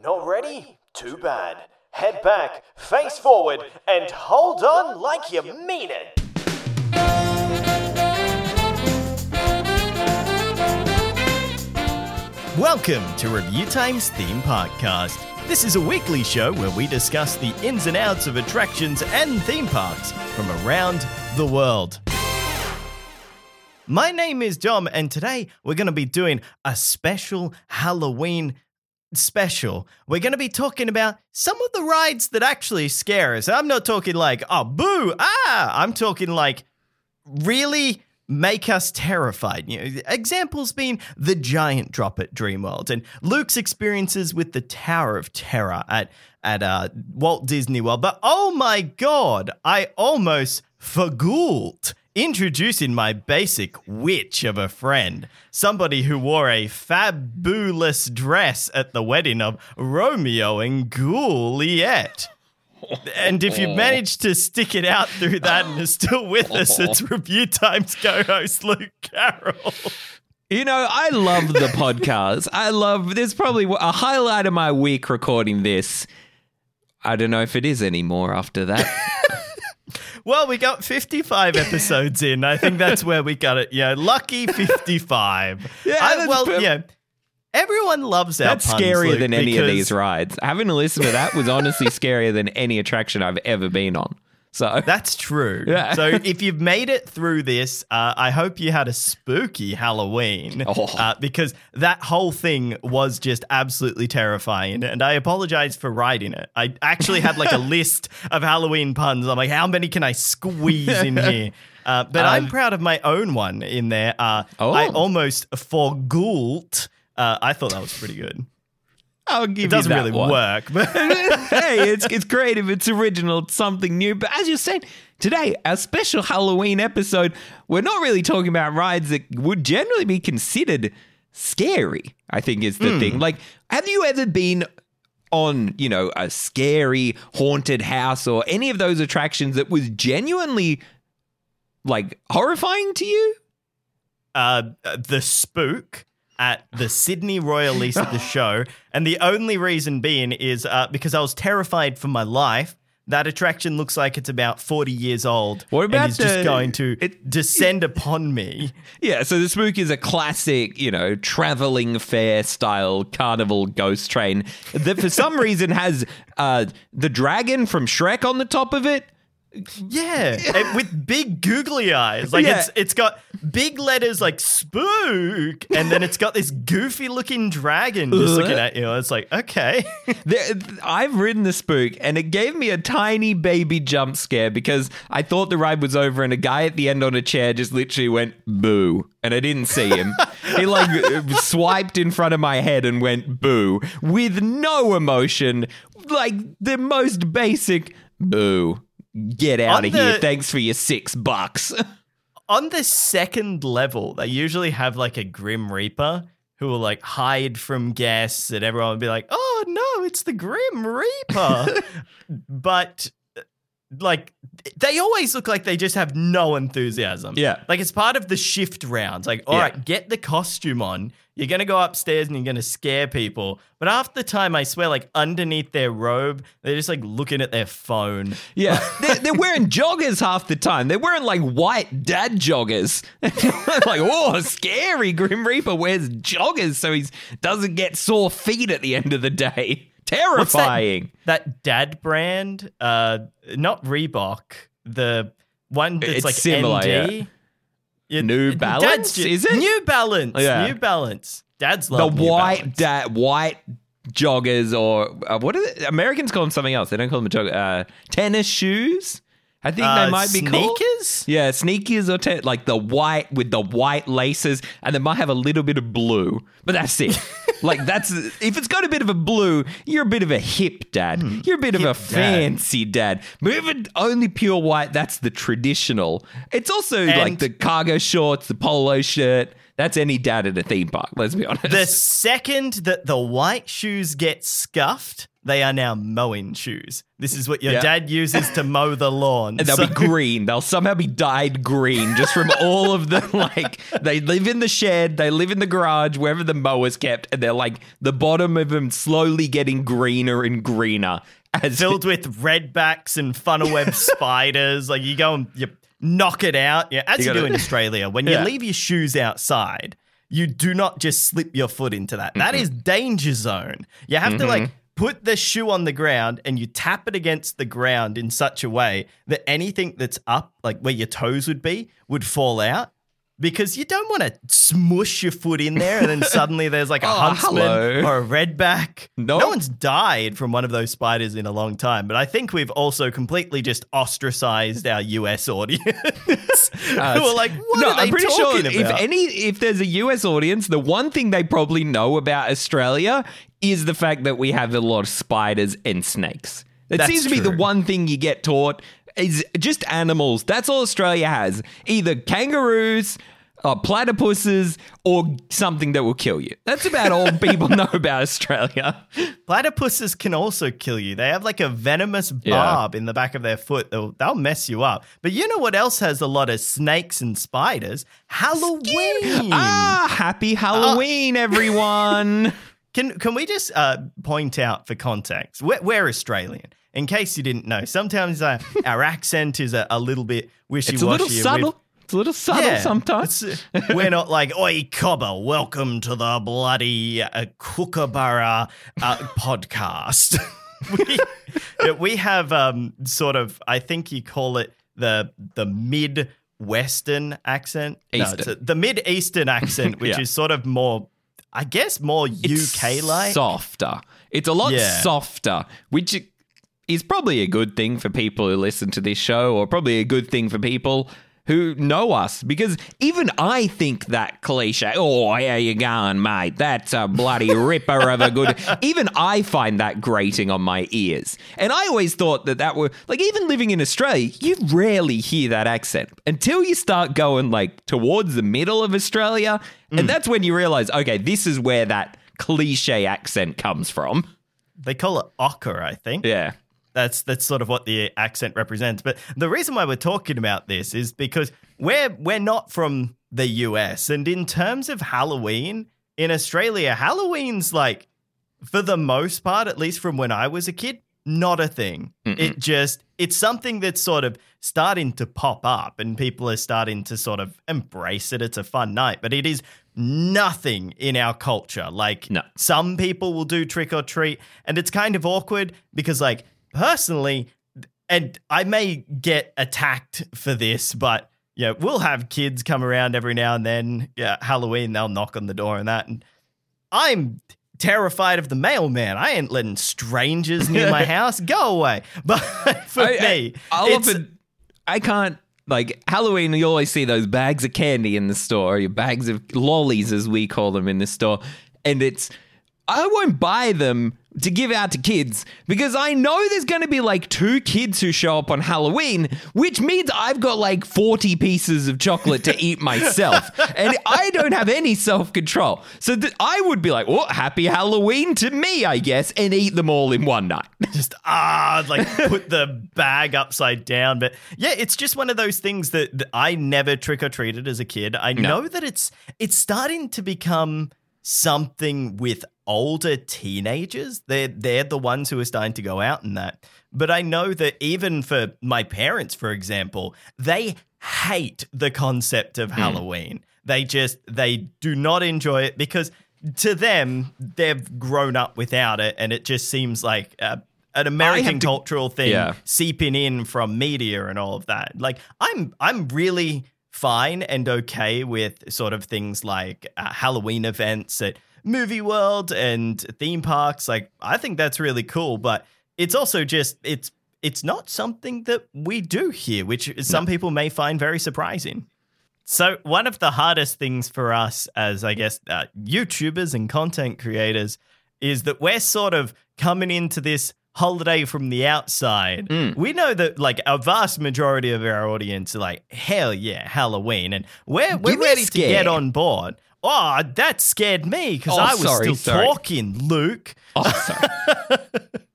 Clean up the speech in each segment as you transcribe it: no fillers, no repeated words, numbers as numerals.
Not ready? Too bad. Head back, face forward, and hold on like you mean it. Welcome to Review Time's Theme Podcast. This is a weekly show where we discuss the ins and outs of attractions and theme parks from around the world. My name is Dom, and today we're going to be doing a special Halloween special. We're going to be talking about some of the rides that actually scare us. I'm not talking like, oh, boo, I'm talking like really make us terrified. You know, examples being the giant drop at Dreamworld and Luke's experiences with the Tower of Terror at Walt Disney World. But oh my God, I almost forgot introducing my basic witch of a friend, somebody who wore a fabulous dress at the wedding of Romeo and Juliet. And if you've managed to stick it out through that and are still with us, it's Review Time's co-host Luke Carroll. You know, I love the podcast. There's probably a highlight of my week recording this. I don't know if it is anymore after that. Well, we got 55 episodes in. I think that's where we got it. Yeah, lucky 55. Yeah. Everyone loves our puns. That's scarier than any of these rides. Having to listen to that was honestly scarier than any attraction I've ever been on. So that's true. Yeah. So if you've made it through this, I hope you had a spooky Halloween because that whole thing was just absolutely terrifying. And I apologize for writing it. I actually had like a list of Halloween puns. I'm like, how many can I squeeze in here? But I'm proud of my own one in there. I almost forgot. I thought that was pretty good. I'll give you that. It doesn't really work, but hey, it's creative, it's original, it's something new. But as you said, today, our special Halloween episode, we're not really talking about rides that would generally be considered scary, I think is the thing. Like, have you ever been on, a scary haunted house or any of those attractions that was genuinely, like, horrifying to you? The Spook at the Sydney Royal East of the show. And the only reason being is because I was terrified for my life. That attraction looks like it's about 40 years old. What about and is just going to descend upon me. Yeah, so the Spook is a classic, traveling fair style carnival ghost train that for some reason has the dragon from Shrek on the top of it. Yeah, and with big googly eyes. Like it's got big letters like spook, and then it's got this goofy looking dragon just looking at you. It's like, okay. I've ridden the Spook and it gave me a tiny baby jump scare because I thought the ride was over and a guy at the end on a chair just literally went boo, and I didn't see him. He swiped in front of my head and went boo with no emotion, like the most basic boo. Get out of here. Thanks for your $6. On the second level, they usually have like a Grim Reaper who will like hide from guests and everyone will be like, oh no, it's the Grim Reaper. But like they always look like they just have no enthusiasm. Yeah. Like it's part of the shift rounds. Like, all right, get the costume on. You're going to go upstairs and you're going to scare people. But half the time, I swear, like underneath their robe, they're just like looking at their phone. Yeah. They're wearing joggers half the time. They're wearing like white dad joggers. Like, oh, scary. Grim Reaper wears joggers so he doesn't get sore feet at the end of the day. Terrifying. That dad brand, not Reebok, the one that's it's like similar, ND. Yeah. New Balance, is it? New Balance. Yeah. New Balance. Dads love the New white Balance. White joggers or what are they? Americans call them something else. They don't call them joggers. Tennis shoes. I think they might be called sneakers. Yeah, sneakers or like the white with the white laces, and they might have a little bit of blue, but that's it. Like if it's got a bit of a blue, you're a bit of a hip dad. You're a bit of a fancy dad. But if it's only pure white, that's the traditional. It's also like the cargo shorts, the polo shirt. That's any dad at a theme park, let's be honest. The second that the white shoes get scuffed, they are now mowing shoes. This is what your Yeah. dad uses to mow the lawn. And they'll So- be green. They'll somehow be dyed green just from all of the, like, they live in the shed, they live in the garage, wherever the mower's kept, and they're like, the bottom of them slowly getting greener and greener. As filled with redbacks and funnel web spiders. Like you go and you knock it out. Yeah, as you, gotta- do in Australia, when you Yeah. leave your shoes outside, you do not just slip your foot into that. That is danger zone. You have to like put the shoe on the ground and you tap it against the ground in such a way that anything that's up, like where your toes would be, would fall out. Because you don't want to smush your foot in there and then suddenly there's like a huntsman hello. or a redback. Nope. No one's died from one of those spiders in a long time, but I think we've also completely just ostracized our US audience. Who are like, what are they I'm pretty sure talking about? if there's a US audience, the one thing they probably know about Australia is the fact that we have a lot of spiders and snakes. It That's seems to be the true. one thing you get taught is just animals. That's all Australia has. Either kangaroos, platypuses, or something that will kill you. That's about all people know about Australia. Platypuses can also kill you. They have like a venomous barb in the back of their foot. They'll mess you up. But you know what else has a lot of snakes and spiders? Halloween. Happy Halloween, everyone. Can we just point out for context, we're Australian. In case you didn't know, sometimes our accent is a little bit wishy-washy. It's a little subtle. It's a little subtle sometimes. We're not like, oi, cobber, welcome to the bloody Kookaburra podcast. we have sort of, I think you call it the mid-western accent. Eastern. No, it's the mid-eastern accent, which Yeah. is sort of more, I guess, more UK-like. Softer. It's a lot Yeah. softer, which is probably a good thing for people who listen to this show, or probably a good thing for people who know us, because even I think that cliche, oh, how you going, mate? That's a bloody ripper of a good... Even I find that grating on my ears. And I always thought that were... Like, even living in Australia, you rarely hear that accent until you start going, like, towards the middle of Australia. And that's when you realize, okay, this is where that cliche accent comes from. They call it ochre, I think. Yeah. That's sort of what the accent represents. But the reason why we're talking about this is because we're not from the US. And in terms of Halloween in Australia, Halloween's like, for the most part, at least from when I was a kid, not a thing. It's something that's sort of starting to pop up and people are starting to sort of embrace it. It's a fun night, but it is nothing in our culture. Like some people will do trick or treat and it's kind of awkward because like, personally, and I may get attacked for this, but yeah, we'll have kids come around every now and then. Yeah, Halloween, they'll knock on the door and that. And I'm terrified of the mailman. I ain't letting strangers near my house. Go away. But for me, I can't. Like, Halloween, you always see those bags of candy in the store, your bags of lollies, as we call them in the store. And I won't buy them to give out to kids because I know there's going to be like 2 kids who show up on Halloween, which means I've got like 40 pieces of chocolate to eat myself. And I don't have any self-control. So I would be like, well, happy Halloween to me, I guess, and eat them all in one night. Just, like put the bag upside down. But yeah, it's just one of those things that I never trick-or-treated as a kid. I know that it's starting to become something with older teenagers. They're the ones who are starting to go out in that. But I know that even for my parents, for example, they hate the concept of Halloween. They do not enjoy it because to them, they've grown up without it. And it just seems like an American cultural thing seeping in from media and all of that. Like I'm really fine and okay with sort of things like Halloween events at Movie World and theme parks. Like, I think that's really cool, but it's also just, it's not something that we do here, which some people may find very surprising. So one of the hardest things for us as, I guess, YouTubers and content creators is that we're sort of coming into this holiday from the outside. We know that like a vast majority of our audience are like, hell yeah, Halloween. And we're ready to get on board. Oh, that scared me because I was still talking, Luke. Oh, sorry.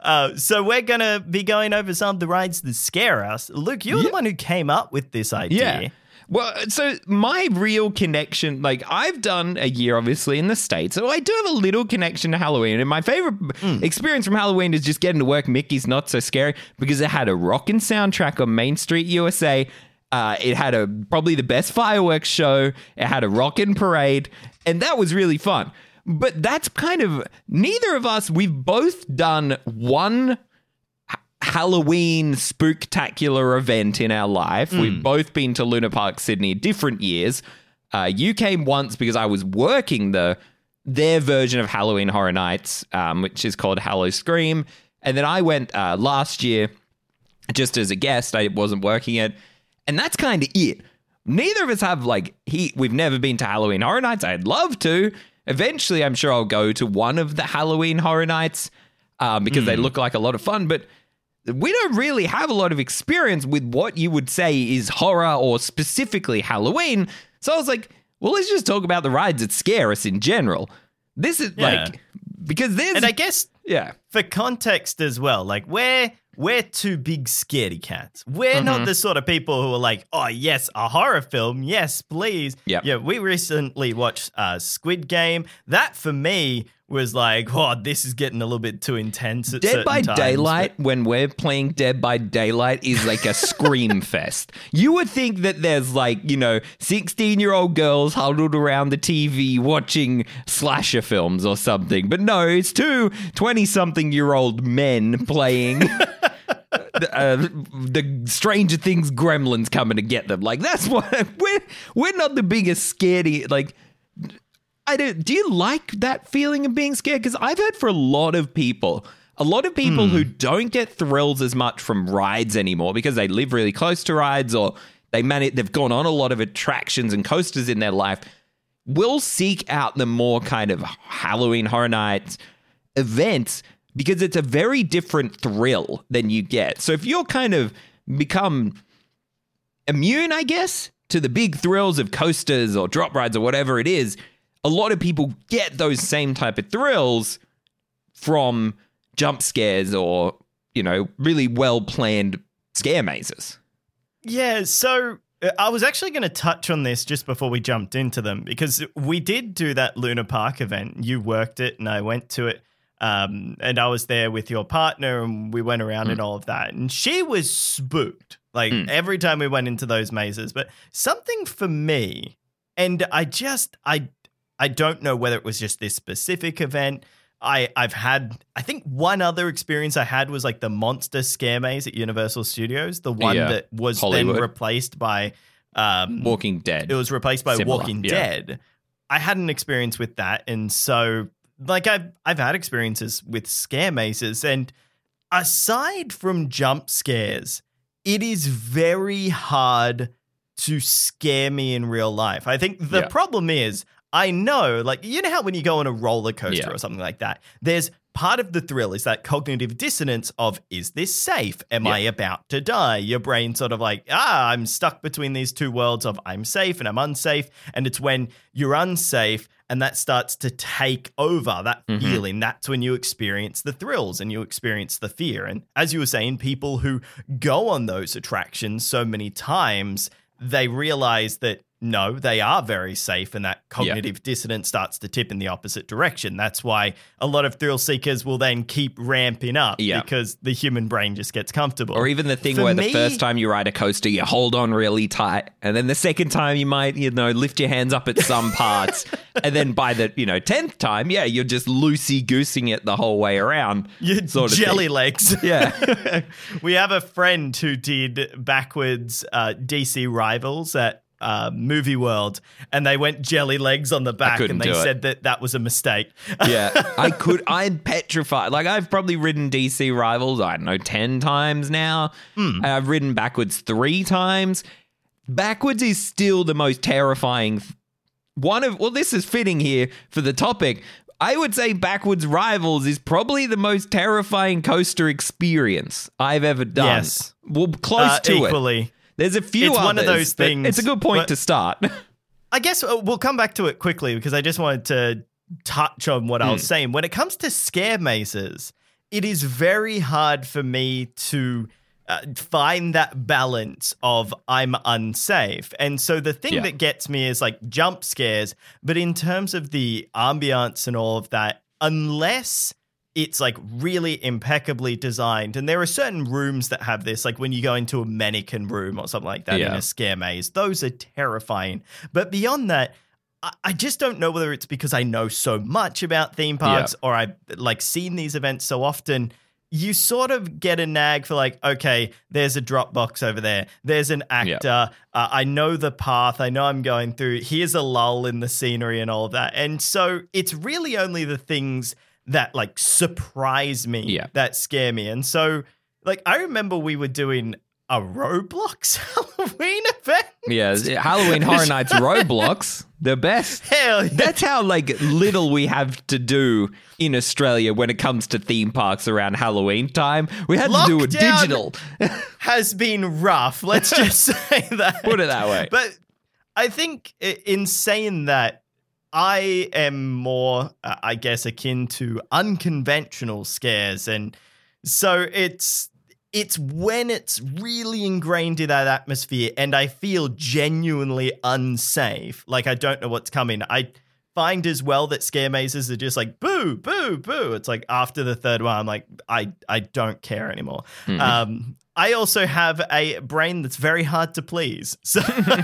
So we're going to be going over some of the rides that scare us. Luke, you're the one who came up with this idea. Yeah. Well, so my real connection, like I've done a year obviously in the States, so I do have a little connection to Halloween. And my favorite experience from Halloween is just getting to work Mickey's Not So Scary because it had a rockin' soundtrack on Main Street USA. It had probably the best fireworks show. It had a rockin' parade, and that was really fun. But that's kind of, neither of us, we've both done one Halloween spooktacular event in our life. We've both been to Luna Park Sydney different years. You came once because I was working their version of Halloween Horror Nights, which is called Hallow Scream. And then I went last year just as a guest. I wasn't working it. And that's kind of it. Neither of us have we've never been to Halloween Horror Nights. I'd love to. Eventually, I'm sure I'll go to one of the Halloween Horror Nights because they look like a lot of fun. But we don't really have a lot of experience with what you would say is horror or specifically Halloween. So I was like, well, let's just talk about the rides that scare us in general. This is because there's... And I guess for context as well, like we're two big scaredy cats. We're not the sort of people who are like, oh, yes, a horror film. Yes, please. Yep. Yeah, we recently watched Squid Game. That, for me, was like, oh, this is getting a little bit too intense at Dead by certain times, Daylight, when we're playing Dead by Daylight, is like a scream fest. You would think that there's 16-year-old girls huddled around the TV watching slasher films or something. But no, it's two 20-something-year-old men playing... the Stranger Things gremlins coming to get them. Like, that's what we're not the biggest scaredy. Like, do you like that feeling of being scared? Because I've heard for a lot of people who don't get thrills as much from rides anymore because they live really close to rides or they've gone on a lot of attractions and coasters in their life, will seek out the more kind of Halloween Horror Nights events because it's a very different thrill than you get. So if you're kind of become immune, I guess, to the big thrills of coasters or drop rides or whatever it is, a lot of people get those same type of thrills from jump scares or, really well-planned scare mazes. Yeah, so I was actually going to touch on this just before we jumped into them because we did do that Luna Park event. You worked it and I went to it. And I was there with your partner and we went around and all of that. And she was spooked, every time we went into those mazes. But something for me, and I don't know whether it was just this specific event. I've had, I think one other experience I had was like the Monster Scare Maze at Universal Studios, the one that was Hollywood. Then replaced by Walking Dead. It was replaced by Walking Dead. I had an experience with that, and so I've had experiences with scare mazes, and aside from jump scares, it is very hard to scare me in real life. I think the problem is, I know, how when you go on a roller coaster or something like that, there's part of the thrill is that cognitive dissonance of, is this safe? Am I about to die? Your brain sort of I'm stuck between these two worlds of I'm safe and I'm unsafe. And it's when you're unsafe and that starts to take over that feeling. That's when you experience the thrills and you experience the fear. And as you were saying, people who go on those attractions so many times, they realize that no, they are very safe, and that cognitive dissonance starts to tip in the opposite direction. That's why a lot of thrill seekers will then keep ramping up because the human brain just gets comfortable. Or even the thing where the first time you ride a coaster, you hold on really tight, and then the second time you might, lift your hands up at some parts, and then by the 10th time, you're just loosey-goosing it the whole way around. You're jelly legs. Yeah. We have a friend who did backwards DC Rivals at Movie World, and they went jelly legs on the back, and they said that was a mistake. I'm petrified. I've probably ridden DC Rivals, 10 times now. I've ridden backwards 3 times. Backwards is still the most terrifying this is fitting here for the topic. I would say Backwards Rivals is probably the most terrifying coaster experience I've ever done. Yes. Well, close to equally. it. There's a few It's others, one of those things. It's a good point to start. I guess we'll come back to it quickly because I just wanted to touch on what I was saying. When it comes to scare mazes, it is very hard for me to find that balance of I'm unsafe. And so the thing that gets me is like jump scares. But in terms of the ambiance and all of that, unless it's like really impeccably designed, and there are certain rooms that have this, like when you go into a mannequin room or something like that in a scare maze, those are terrifying. But beyond that, I just don't know whether it's because I know so much about theme parks or I've like seen these events so often. You sort of get a nag for like, okay, there's a drop box over there. There's an actor. I know the path. I know I'm going through. Here's a lull in the scenery and all of that. And so it's really only the things that like surprise me that scare me. And so like I remember we were doing a Roblox Halloween event. Yeah, Halloween Horror Nights Roblox, the best. Hell yeah. That's how like little we have to do in Australia when it comes to theme parks around Halloween time. We had to do a digital. Has been rough. Let's just say that. Put it that way. But I think in saying that, I am more, I guess, akin to unconventional scares. And so it's when it's really ingrained in that atmosphere and I feel genuinely unsafe, like I don't know what's coming. I find as well that scare mazes are just like, boo, boo, boo. It's like after the third one, I'm like, I don't care anymore. Mm-hmm. I also have a brain that's very hard to please. So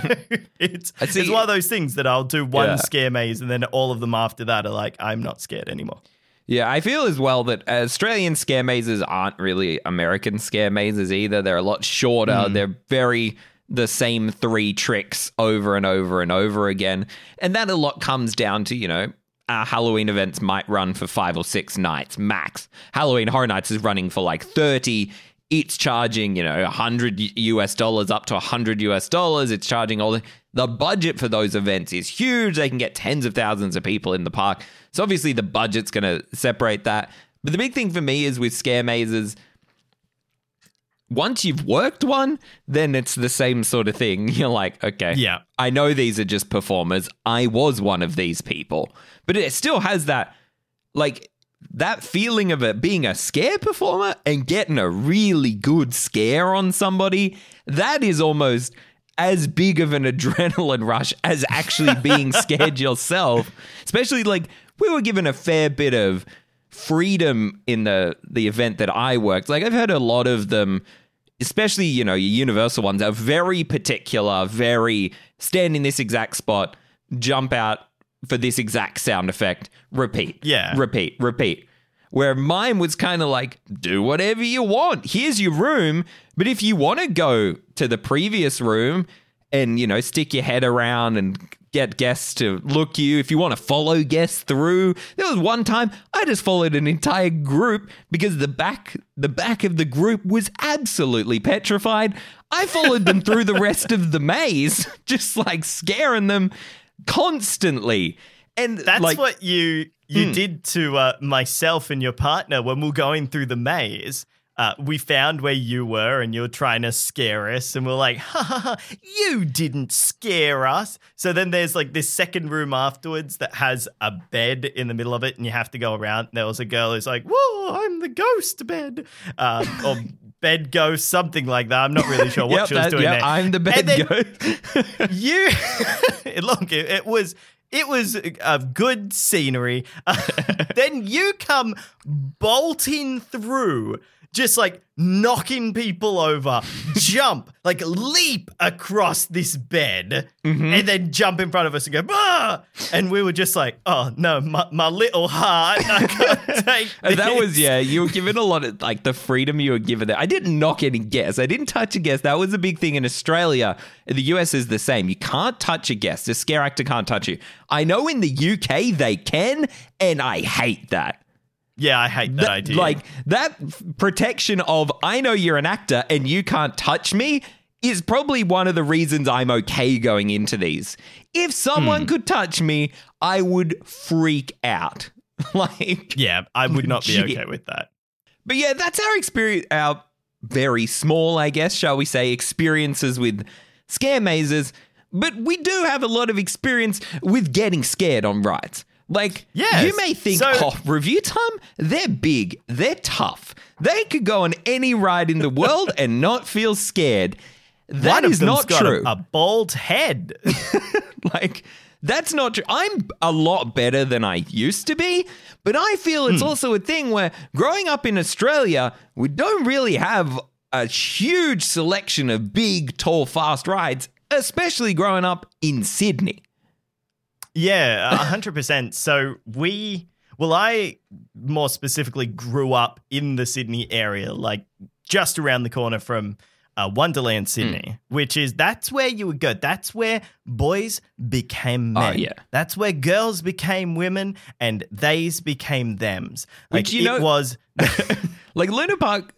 it's one of those things that I'll do one scare maze and then all of them after that are like, I'm not scared anymore. Yeah, I feel as well that Australian scare mazes aren't really American scare mazes either. They're a lot shorter. They're very the same three tricks over and over and over again. And that a lot comes down to, you know, our Halloween events might run for 5 or 6 nights max. Halloween Horror Nights is running for like 30. It's charging, you know, $100 up to $100. It's charging all the budget for those events is huge. They can get tens of thousands of people in the park. So obviously the budget's going to separate that. But the big thing for me is with scare mazes, once you've worked one, then it's the same sort of thing. You're like, okay, I know these are just performers. I was one of these people. But it still has that, like, that feeling of it being a scare performer and getting a really good scare on somebody, that is almost as big of an adrenaline rush as actually being scared yourself. Especially, like, we were given a fair bit of freedom in the event that I worked. Like, I've heard a lot of them, especially, you know, your Universal ones, are very particular, very stand in this exact spot, jump out for this exact sound effect, repeat. Yeah. Repeat. Where mine was kind of like, do whatever you want. Here's your room. But if you want to go to the previous room and, you know, stick your head around and get guests to look you, if you want to follow guests through. There was one time I just followed an entire group because the back of the group was absolutely petrified. I followed them through the rest of the maze, just like scaring them constantly. And that's like, what you did to myself and your partner when we were going through the maze. We found where you were and you were trying to scare us and we're like, ha ha ha, you didn't scare us. So then there's like this second room afterwards that has a bed in the middle of it and you have to go around. And there was a girl who's like, whoa, I'm the ghost bed. Or bed ghost, something like that. I'm not really sure what she was doing there. I'm the bed ghost. It was a good scenery. Then you come bolting through, just like knocking people over, jump, like leap across this bed, and then jump in front of us and go, bah! And we were just like, oh no, my little heart, I can't take this. That was, you were given a lot of, like, the freedom you were given there. I didn't knock any guests. I didn't touch a guest. That was a big thing in Australia. The US is the same. You can't touch a guest. A scare actor can't touch you. I know in the UK they can, and I hate that. Yeah, I hate that idea. Like, that protection of, I know you're an actor and you can't touch me is probably one of the reasons I'm okay going into these. If someone could touch me, I would freak out. Like, yeah, I would not be okay with that. But yeah, that's our experience, our very small, I guess, shall we say, experiences with scare mazes. But we do have a lot of experience with getting scared on rides. Like, Yes. you may think, review time? They're big. They're tough. They could go on any ride in the world and not feel scared. That is not true. A bald head. Like, that's not true. I'm a lot better than I used to be, but I feel it's also a thing where growing up in Australia, we don't really have a huge selection of big, tall, fast rides, especially growing up in Sydney. Yeah, 100%. So I more specifically grew up in the Sydney area, like just around the corner from Wonderland Sydney, that's where you would go. That's where boys became men. Oh, yeah. That's where girls became women and theys became thems. Like, Which, it was... Like Luna Park,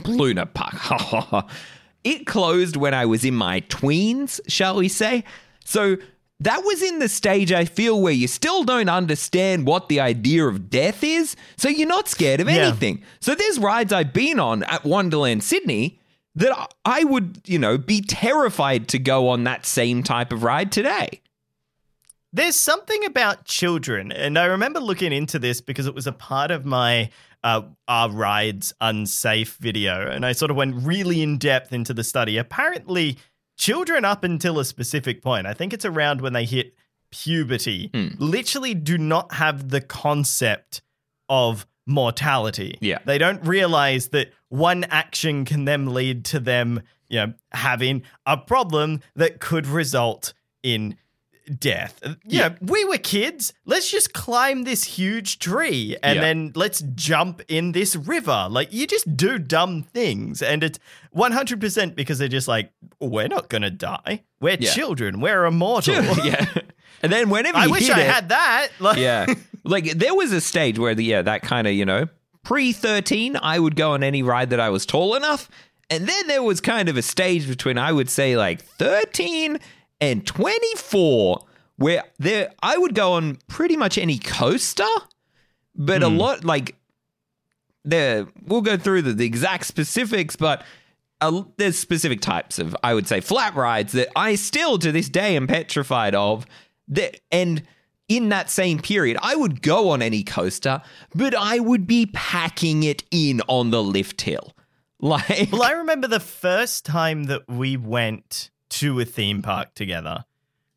it closed when I was in my tweens, shall we say. So that was in the stage, I feel, where you still don't understand what the idea of death is. So you're not scared of anything. So there's rides I've been on at Wonderland Sydney that I would, be terrified to go on that same type of ride today. There's something about children, and I remember looking into this because it was a part of my Our Rides Unsafe video, and I sort of went really in depth into the study. Apparently, children up until a specific point, I think it's around when they hit puberty, literally do not have the concept of mortality. Yeah. They don't realize that one action can then lead to them, having a problem that could result in death. We were kids. Let's just climb this huge tree and then let's jump in this river. Like, you just do dumb things, and it's 100% because they're just like, we're not gonna die. We're children. We're immortal. Yeah. And then whenever I wish I had that. Like, there was a stage where that kind of, pre-13, I would go on any ride that I was tall enough. And then there was kind of a stage between, I would say, like 13 and 24, where I would go on pretty much any coaster, but a lot, like, we'll go through the exact specifics, but there's specific types of, I would say, flat rides that I still to this day am petrified of. And in that same period, I would go on any coaster, but I would be packing it in on the lift hill. Like, well, I remember the first time that we went to a theme park together,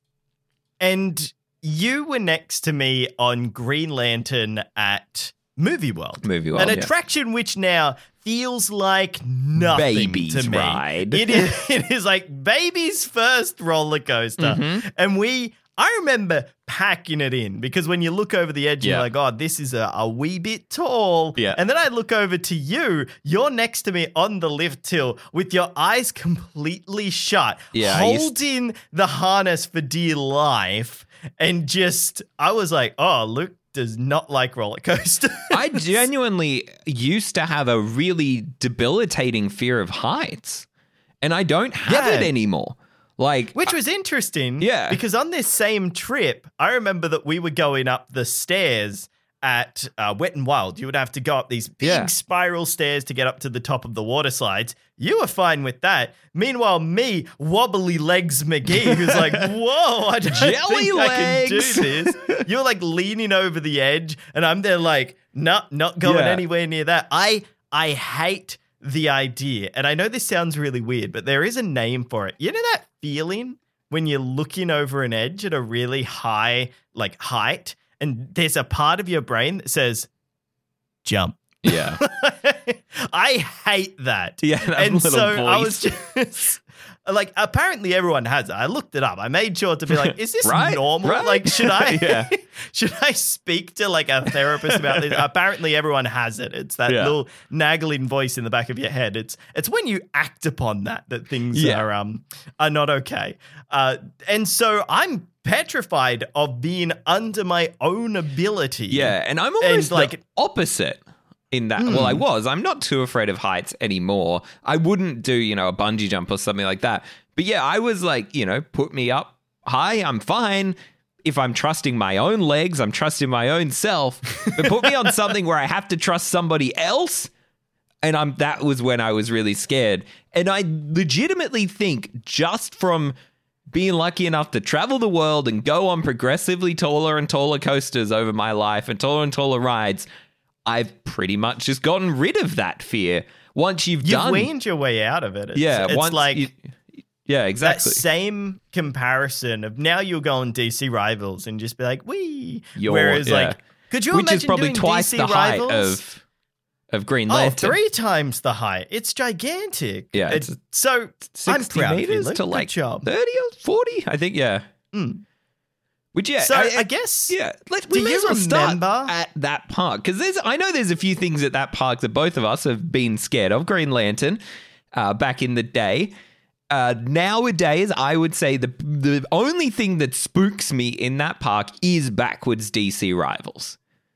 and you were next to me on Green Lantern at Movie World. An attraction which now feels like nothing Baby's to me. Ride. It is like baby's first roller coaster. And I remember packing it in because when you look over the edge, you're like, oh, this is a wee bit tall. Yeah. And then I look over to you. You're next to me on the lift hill with your eyes completely shut, holding the harness for dear life. And I was like, oh, Luke does not like roller coasters. I genuinely used to have a really debilitating fear of heights, and I don't have it anymore. Which was interesting. Yeah. Because on this same trip, I remember that we were going up the stairs at Wet n Wild. You would have to go up these big spiral stairs to get up to the top of the water slides. You were fine with that. Meanwhile, me, wobbly legs McGee, who's like, whoa, I don't think I can do this. You're like leaning over the edge, and I'm there like, not going anywhere near that. I hate the idea, and I know this sounds really weird, but there is a name for it. You know that feeling when you're looking over an edge at a really high height, and there's a part of your brain that says, jump. Yeah. I hate that. Yeah, that and little so voice. I was just like, apparently everyone has it. I looked it up. I made sure to be like, is this normal? Right? Like, should I speak to like a therapist about this? Apparently everyone has it. It's that little nagging voice in the back of your head. It's when you act upon that things are not okay. And so I'm petrified of being under my own ability. Yeah, and I'm almost like the opposite. In that, well, I'm not too afraid of heights anymore. I wouldn't do, a bungee jump or something like that. But yeah, I was like, put me up high, I'm fine. If I'm trusting my own legs, I'm trusting my own self. But put me on something where I have to trust somebody else, and that was when I was really scared. And I legitimately think just from being lucky enough to travel the world and go on progressively taller and taller coasters over my life and taller rides, I've pretty much just gotten rid of that fear. Once you've weaned your way out of it. It's like yeah, exactly. That same comparison of now you'll go on DC Rivals and just be like, wee. Whereas like, could you Which imagine is probably doing twice DC the Rivals? height of Green Lantern. 3 times the height. It's gigantic. Yeah. It's so 60 I'm proud meters of you. to Good like job. 30 or 40, I think, yeah. Which, yeah. So I guess, yeah. We do may you as well start remember at that park? Because I know there's a few things at that park that both of us have been scared of. Green Lantern back in the day. Nowadays, I would say the only thing that spooks me in that park is backwards DC Rivals.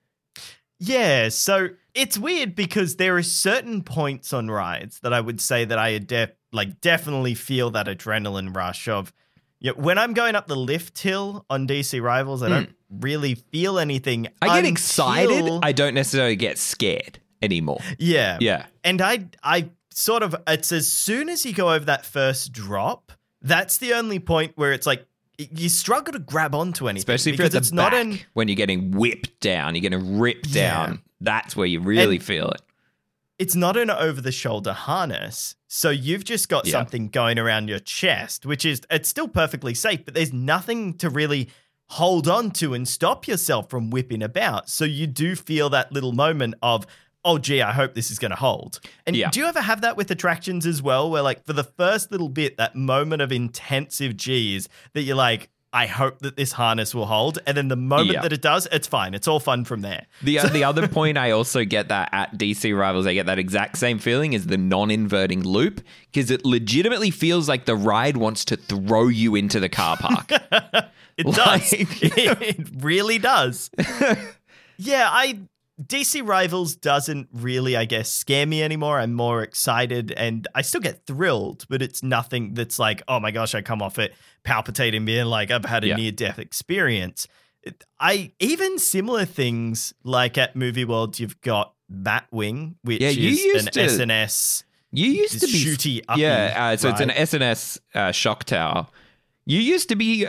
Yeah, so it's weird because there are certain points on rides that I would say that I definitely feel that adrenaline rush of. Yeah, when I'm going up the lift hill on DC Rivals, I don't really feel anything. I get excited. I don't necessarily get scared anymore. Yeah. Yeah. And I sort of, it's as soon as you go over that first drop, that's the only point where it's like, you struggle to grab onto anything. Especially if you're at the back, when you're getting whipped down, you're getting ripped down. That's where you really feel it. It's not an over-the-shoulder harness, so you've just got something going around your chest, it's still perfectly safe, but there's nothing to really hold on to and stop yourself from whipping about. So you do feel that little moment of, oh, gee, I hope this is going to hold. And do you ever have that with attractions as well, where like for the first little bit, that moment of intensive G's that you're like, I hope that this harness will hold. And then the moment that it does, it's fine. It's all fun from there. The other point I also get that at DC Rivals, I get that exact same feeling is the non-inverting loop, because it legitimately feels like the ride wants to throw you into the car park. It does. It really does. Yeah, DC Rivals doesn't really, I guess, scare me anymore. I'm more excited and I still get thrilled, but it's nothing that's like, oh my gosh, I come off it palpitating, being like, I've had a near-death experience. Even similar things like at Movie World, you've got Batwing, which is an SNS. You used to be shooty uppy. Yeah, so it's an SNS shock tower. You used to be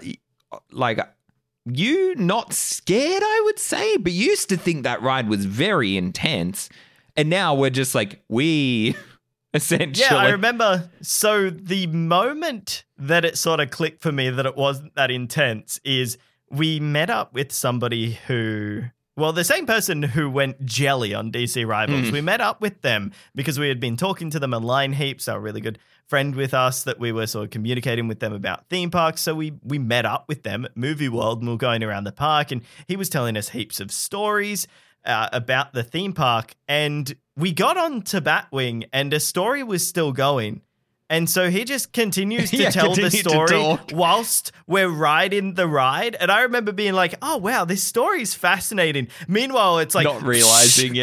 you not scared, I would say, but you used to think that ride was very intense. And now we're just like, essentially. Yeah, I remember. So the moment that it sort of clicked for me that it wasn't that intense is we met up with somebody the same person who went jelly on DC Rivals. We met up with them because we had been talking to them online heaps. They were a really good friend with us that we were sort of communicating with them about theme parks. So we met up with them at Movie World and we were going around the park and he was telling us heaps of stories about the theme park. And we got on to Batwing and a story was still going. And so he just continues to tell the story whilst we're riding the ride. And I remember being like, oh, wow, this story is fascinating. Meanwhile, it's like... Not realizing,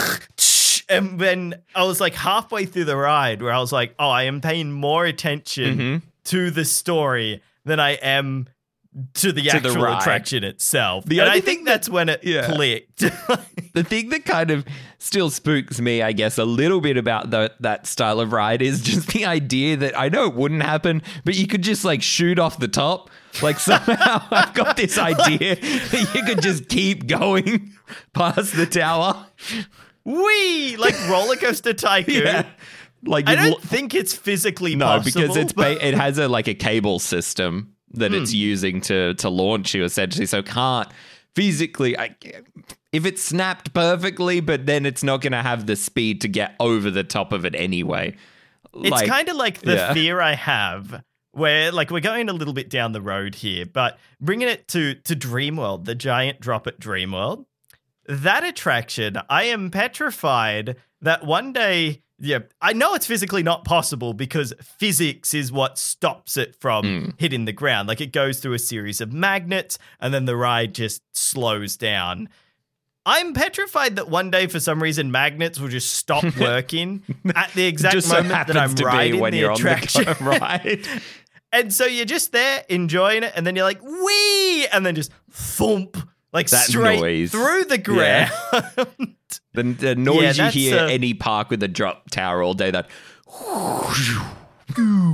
And then I was like halfway through the ride where I was like, oh, I am paying more attention to the story than I am to the actual attraction itself. And I think that's when it clicked. The thing that kind of still spooks me, I guess, a little bit about that style of ride is just the idea that I know it wouldn't happen, but you could just like shoot off the top. Like somehow I've got this idea that you could just keep going past the tower. Wee! Like Roller Coaster Tycoon. Yeah. Like I don't think it's phically possible. No, because it has a cable system that it's using to launch you, essentially. So it can't physically... if it snapped perfectly, but then it's not going to have the speed to get over the top of it anyway. It's kind of like the fear I have where, like, we're going a little bit down the road here, but bringing it to Dreamworld, the giant drop at Dreamworld, that attraction, I am petrified that one day... Yeah, I know it's physically not possible because physics is what stops it from hitting the ground. Like it goes through a series of magnets and then the ride just slows down. I'm petrified that one day, for some reason, magnets will just stop working at the exact moment that I'm riding the attraction. Right. And so you're just there enjoying it and then you're like, wee! And then just thump, like that straight noise through the ground. Yeah. The noise you hear any park with a drop tower all day, that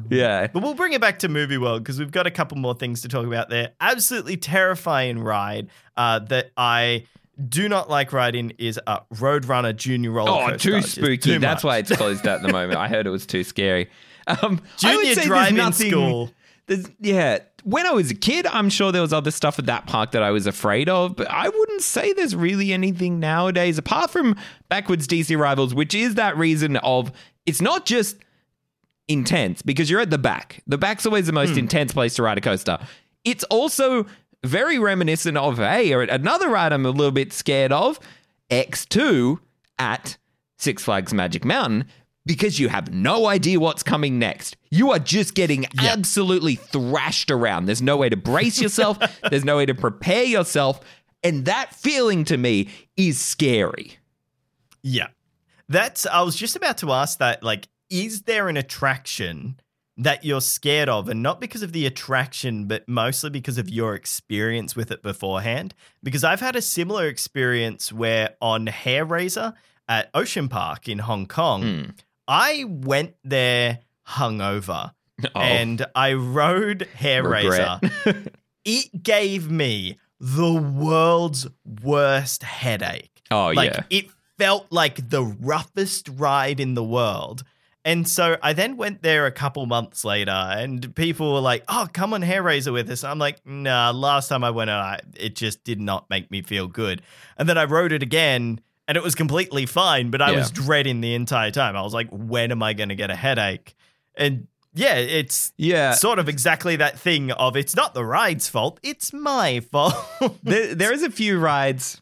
Yeah. But we'll bring it back to Movie World because we've got a couple more things to talk about there. Absolutely terrifying ride that I do not like riding is Roadrunner Junior roller coaster. Too Just spooky. too That's much. why it's closed at the moment. I heard it was too scary. I would Junior say driving school. When I was a kid, I'm sure there was other stuff at that park that I was afraid of, but I wouldn't say there's really anything nowadays apart from Backwards DC Rivals, which is that reason of it's not just intense because you're at the back. The back's always the most intense place to ride a coaster. It's also very reminiscent of, hey, another ride I'm a little bit scared of, X2 at Six Flags Magic Mountain, because you have no idea what's coming next. You are just getting absolutely thrashed around. There's no way to brace yourself. There's no way to prepare yourself. And that feeling to me is scary. Yeah. I was just about to ask that, like, is there an attraction that you're scared of? And not because of the attraction, but mostly because of your experience with it beforehand. Because I've had a similar experience where on Hair Raiser at Ocean Park in Hong Kong, I went there hungover and I rode Hair Raiser. It gave me the world's worst headache. It felt like the roughest ride in the world. And so I then went there a couple months later and people were like, oh, come on Hair Raiser with us. I'm like, nah, last time I went on, it just did not make me feel good. And then I rode it again and it was completely fine, but I was dreading the entire time. I was like, when am I going to get a headache? And it's sort of exactly that thing of it's not the ride's fault, it's my fault. There is a few rides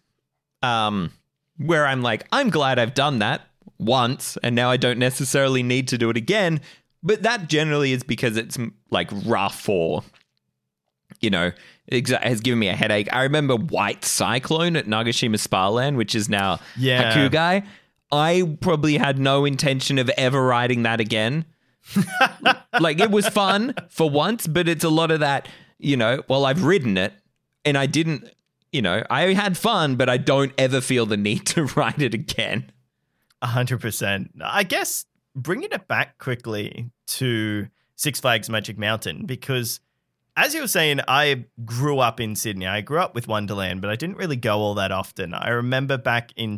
where I'm like, I'm glad I've done that once and now I don't necessarily need to do it again. But that generally is because it's like rough or, has given me a headache. I remember White Cyclone at Nagashima Spa-Land, which is now Hakugai. I probably had no intention of ever riding that again. Like, it was fun for once, but it's a lot of that, I've ridden it and I didn't, I had fun, but I don't ever feel the need to ride it again. 100%. I guess bringing it back quickly to Six Flags Magic Mountain, because as you were saying, I grew up in Sydney. I grew up with Wonderland, but I didn't really go all that often. I remember back in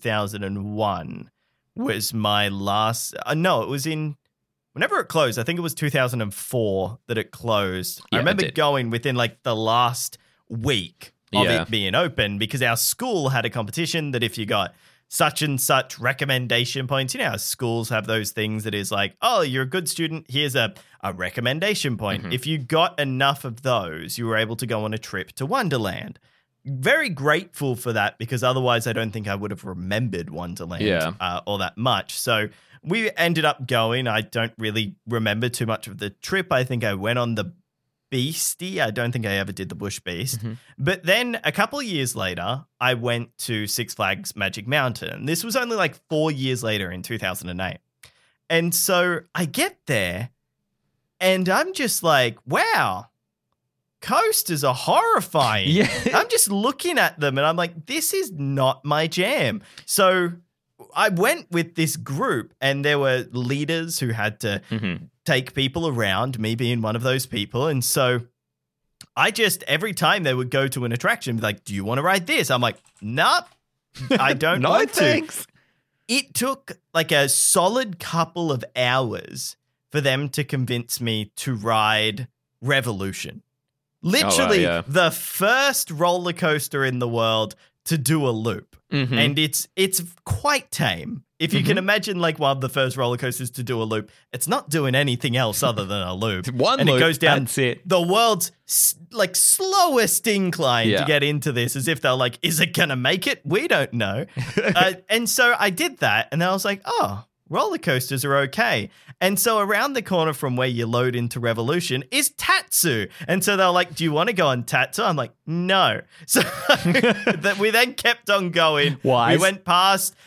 2001 was my last, it was in, whenever it closed, I think it was 2004 that it closed. I remember going within like the last week of it being open because our school had a competition that if you got such and such recommendation points, how schools have those things that is like, oh, you're a good student, here's a recommendation point. Mm-hmm. If you got enough of those, you were able to go on a trip to Wonderland. Very grateful for that because otherwise I don't think I would have remembered Wonderland all that much. So we ended up going. I don't really remember too much of the trip. I think I went on the Beastie. I don't think I ever did the Bush Beast. Mm-hmm. But then a couple of years later, I went to Six Flags Magic Mountain. This was only like 4 years later in 2008. And so I get there and I'm just like, wow, coasters are horrifying. Yeah. I'm just looking at them and I'm like, this is not my jam. So I went with this group and there were leaders who had to take people around, me being one of those people. And so I just, every time they would go to an attraction, be like, do you want to ride this? I'm like, nope, I don't no, want thanks. to. It took like a solid couple of hours for them to convince me to ride Revolution. Literally the first roller coaster in the world to do a loop. Mm-hmm. And it's quite tame. If you can imagine like one of the first roller coasters to do a loop, it's not doing anything else other than a loop. One loop, it goes down the world's like slowest incline to get into this, as if they're like, is it going to make it? We don't know. And so I did that and then I was like, oh, roller coasters are okay. And so around the corner from where you load into Revolution is Tatsu. And so they're like, do you want to go on Tatsu? I'm like, no. So that we then kept on going. Why? We went past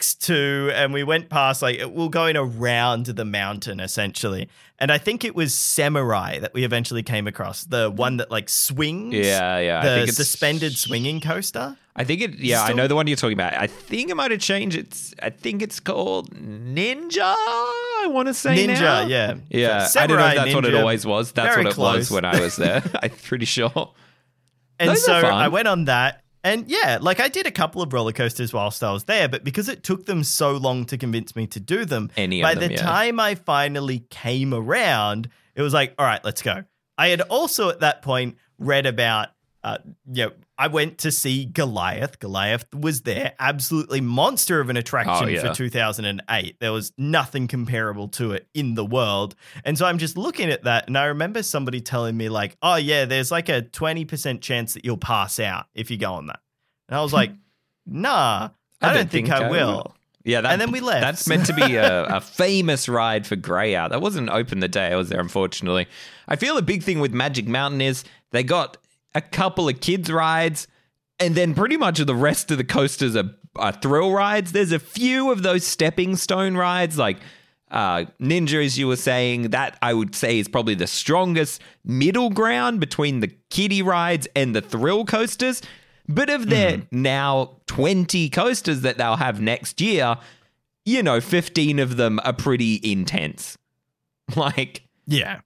X2 and we went past we're going around the mountain essentially. And I think it was Samurai that we eventually came across. The one that like swings. Yeah. The suspended swinging coaster. I think I know the one you're talking about. I think it might have changed. I think it's called Ninja. I want to say Ninja, now. yeah. Yeah, So I don't know if Samurai that's what it Ninja, always was. That's very what it close. was when I was there. I'm pretty sure. And Those so are fun. I went on that. And yeah, like I did a couple of roller coasters whilst I was there, but because it took them so long to convince me to do them, by the time I finally came around, it was like, all right, let's go. I had also at that point read about, I went to see Goliath. Goliath was there, absolutely monster of an attraction for 2008. There was nothing comparable to it in the world. And so I'm just looking at that, and I remember somebody telling me like, oh yeah, there's like a 20% chance that you'll pass out if you go on that. And I was like, nah, I don't think I will. Yeah, and then we left. That's meant to be a famous ride for Grey Out. That wasn't open the day I was there, unfortunately. I feel a big thing with Magic Mountain is they got a couple of kids rides, and then pretty much the rest of the coasters are thrill rides. There's a few of those stepping stone rides, like Ninja, as you were saying, that I would say is probably the strongest middle ground between the kiddie rides and the thrill coasters. But of their now 20 coasters that they'll have next year, 15 of them are pretty intense. Like, yeah.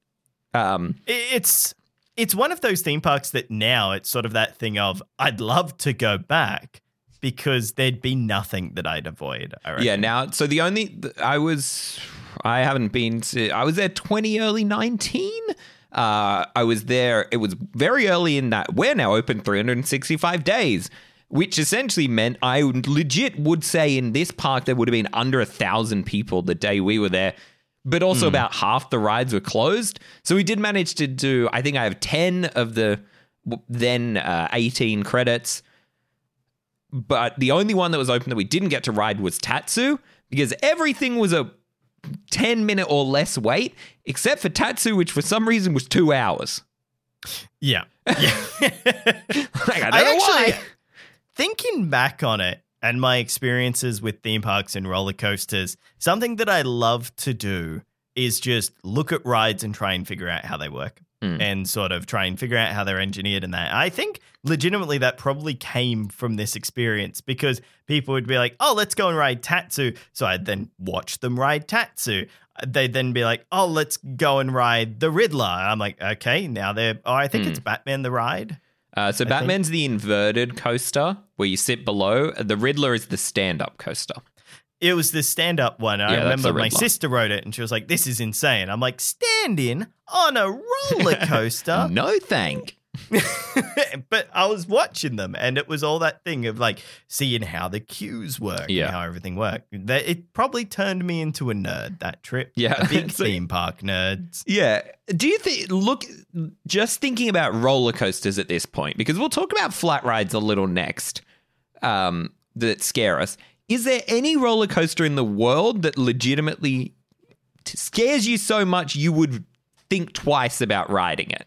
It's one of those theme parks that now it's sort of that thing of I'd love to go back because there'd be nothing that I'd avoid. I reckon. Yeah. Now, so I was there 20 early 19. I was there. It was very early in that. We're now open 365 days, which essentially meant I legit would say in this park there would have been under 1,000 people the day we were there. But also about half the rides were closed. So we did manage to do, I think I have 10 of the then 18 credits. But the only one that was open that we didn't get to ride was Tatsu, because everything was a 10-minute or less wait, except for Tatsu, which for some reason was 2 hours. Yeah. Like, I don't know why. Thinking back on it, and my experiences with theme parks and roller coasters, something that I love to do is just look at rides and try and figure out how they work and sort of try and figure out how they're engineered and that. I think legitimately that probably came from this experience because people would be like, oh, let's go and ride Tatsu. So I'd then watch them ride Tatsu. They'd then be like, oh, let's go and ride the Riddler. I'm like, okay, now I think it's Batman the Ride. So Batman's the inverted coaster where you sit below. The Riddler is the stand-up coaster. It was the stand-up one. I remember my sister wrote it, and she was like, this is insane. I'm like, stand-in on a roller coaster? No, thank. But I was watching them, and it was all that thing of like seeing how the queues work and how everything worked. It probably turned me into a nerd, that trip. Yeah. A big theme park nerds. Yeah. Do you think, just thinking about roller coasters at this point, because we'll talk about flat rides a little next that scare us. Is there any roller coaster in the world that legitimately scares you so much you would think twice about riding it?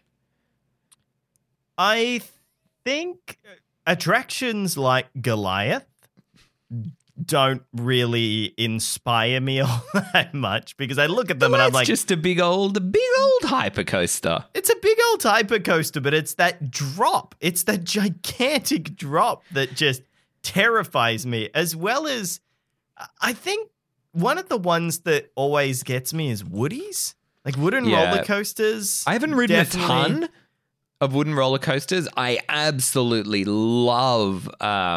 I think attractions like Goliath don't really inspire me all that much because I look at them and I'm like, just a big old hypercoaster. It's a big old hypercoaster, but it's that drop. It's that gigantic drop that just terrifies me, as well as I think one of the ones that always gets me is Woody's, like wooden roller coasters. I haven't ridden a ton of wooden roller coasters. I absolutely love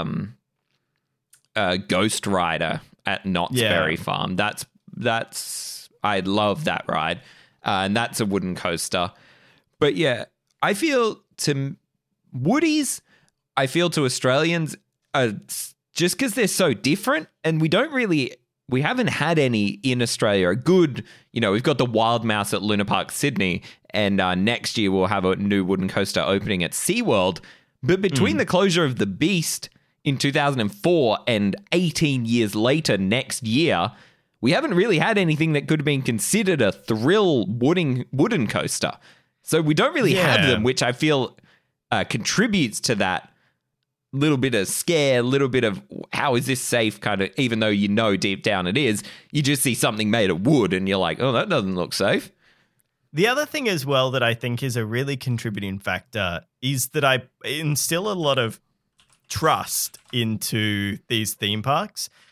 Ghost Rider at Knott's Berry Farm. That's I love that ride, and that's a wooden coaster. But yeah, I feel to Woody's, I feel to Australians, just because they're so different, and we haven't had any in Australia. A good, we've got the Wild Mouse at Luna Park, Sydney, and next year we'll have a new wooden coaster opening at SeaWorld. But between the closure of the Beast in 2004 and 18 years later next year, we haven't really had anything that could have been considered a thrill wooden coaster. So we don't really have them, which I feel contributes to that little bit of scare, little bit of how is this safe kind of, even though deep down it is, you just see something made of wood and you're like, oh, that doesn't look safe. The other thing as well that I think is a really contributing factor is that I instill a lot of trust into these theme parks.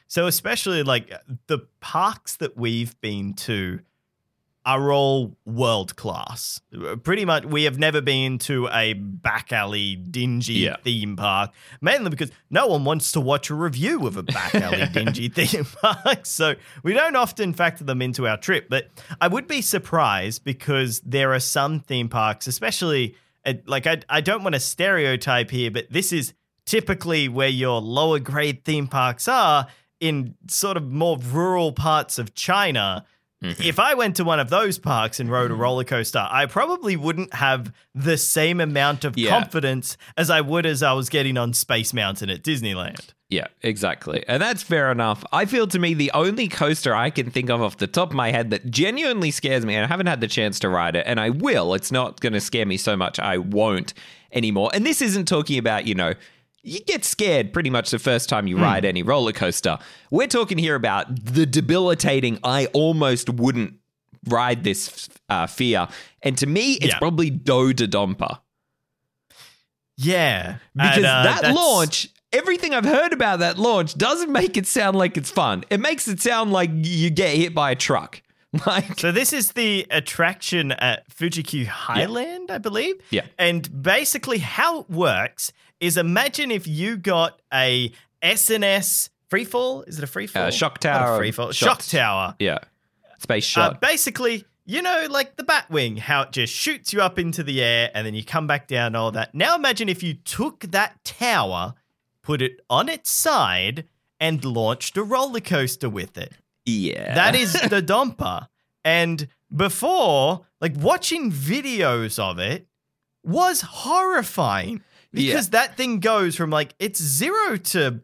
So especially like the parks that we've been to are all world class. Pretty much, we have never been to a back alley, dingy theme park, mainly because no one wants to watch a review of a back alley, dingy theme park. So we don't often factor them into our trip. But I would be surprised because there are some theme parks, especially like I don't want to stereotype here, but this is typically where your lower grade theme parks are in sort of more rural parts of China. If I went to one of those parks and rode a roller coaster, I probably wouldn't have the same amount of confidence as I would as I was getting on Space Mountain at Disneyland. Yeah, exactly. And that's fair enough. I feel to me the only coaster I can think of off the top of my head that genuinely scares me, and I haven't had the chance to ride it, and I will. It's not going to scare me so much I won't anymore. And this isn't talking about, you get scared pretty much the first time you ride any roller coaster. We're talking here about the debilitating, I almost wouldn't ride this fear. And to me, it's probably Dodonpa. Yeah. Because that launch, everything I've heard about that launch doesn't make it sound like it's fun. It makes it sound like you get hit by a truck. So this is the attraction at Fuji-Q Highland, I believe. Yeah. And basically how it works is imagine if you got a SNS freefall. Is it a freefall? Shock tower. Not a freefall. Shock tower. Yeah. Space shot. Basically, like the Batwing, how it just shoots you up into the air and then you come back down, all that. Now imagine if you took that tower, put it on its side, and launched a roller coaster with it. Yeah. That is the Dodonpa. And before, like watching videos of it was horrifying because that thing goes from like it's 0 to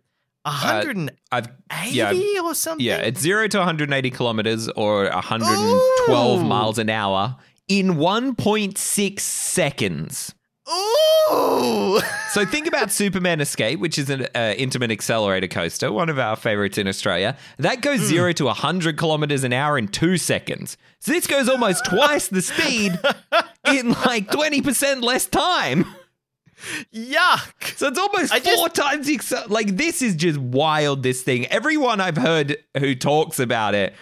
180 or something. Yeah, it's 0 to 180 kilometers or 112 miles an hour in 1.6 seconds. Ooh! So think about Superman Escape, which is an Intamin accelerator coaster, one of our favorites in Australia. That goes 0 to 100 kilometers an hour in 2 seconds. So this goes almost twice the speed in like 20% less time. Yuck. So it's almost four times the like this is just wild, this thing. Everyone I've heard who talks about it,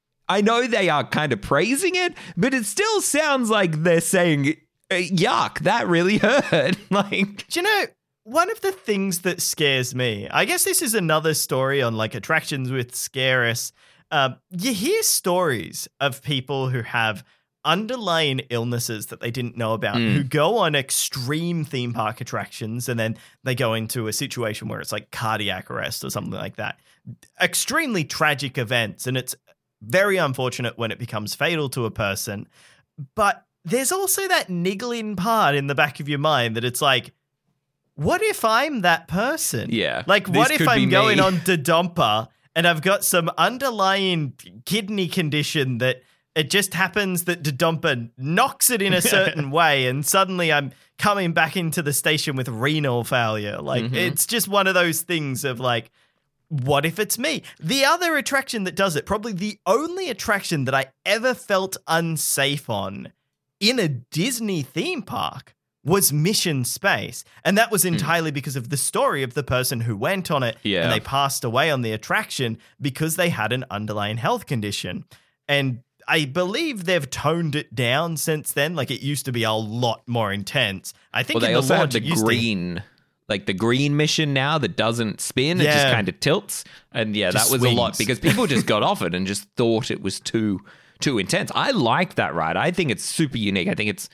I know they are kind of praising it, but it still sounds like they're saying yuck, that really hurt. Like, do you know, one of the things that scares me, I guess this is another story on like attractions with Scare Us. You hear stories of people who have underlying illnesses that they didn't know about, who go on extreme theme park attractions and then they go into a situation where it's like cardiac arrest or something like that. Extremely tragic events, and it's very unfortunate when it becomes fatal to a person. But there's also that niggling part in the back of your mind that it's like, what if I'm that person? Yeah. Like, what if I'm going on Dodonpa and I've got some underlying kidney condition that it just happens that Dodonpa knocks it in a certain way and suddenly I'm coming back into the station with renal failure. Like, it's just one of those things of like, what if it's me? The other attraction that does it, probably the only attraction that I ever felt unsafe on in a Disney theme park, was Mission Space. And that was entirely because of the story of the person who went on it and they passed away on the attraction because they had an underlying health condition. And I believe they've toned it down since then. Like, it used to be a lot more intense. I think they also have the green, like the green mission now that doesn't spin. It just kind of tilts. And that was a lot because people just got off it and just thought it was too intense. I like that ride. I think it's super unique. I think it's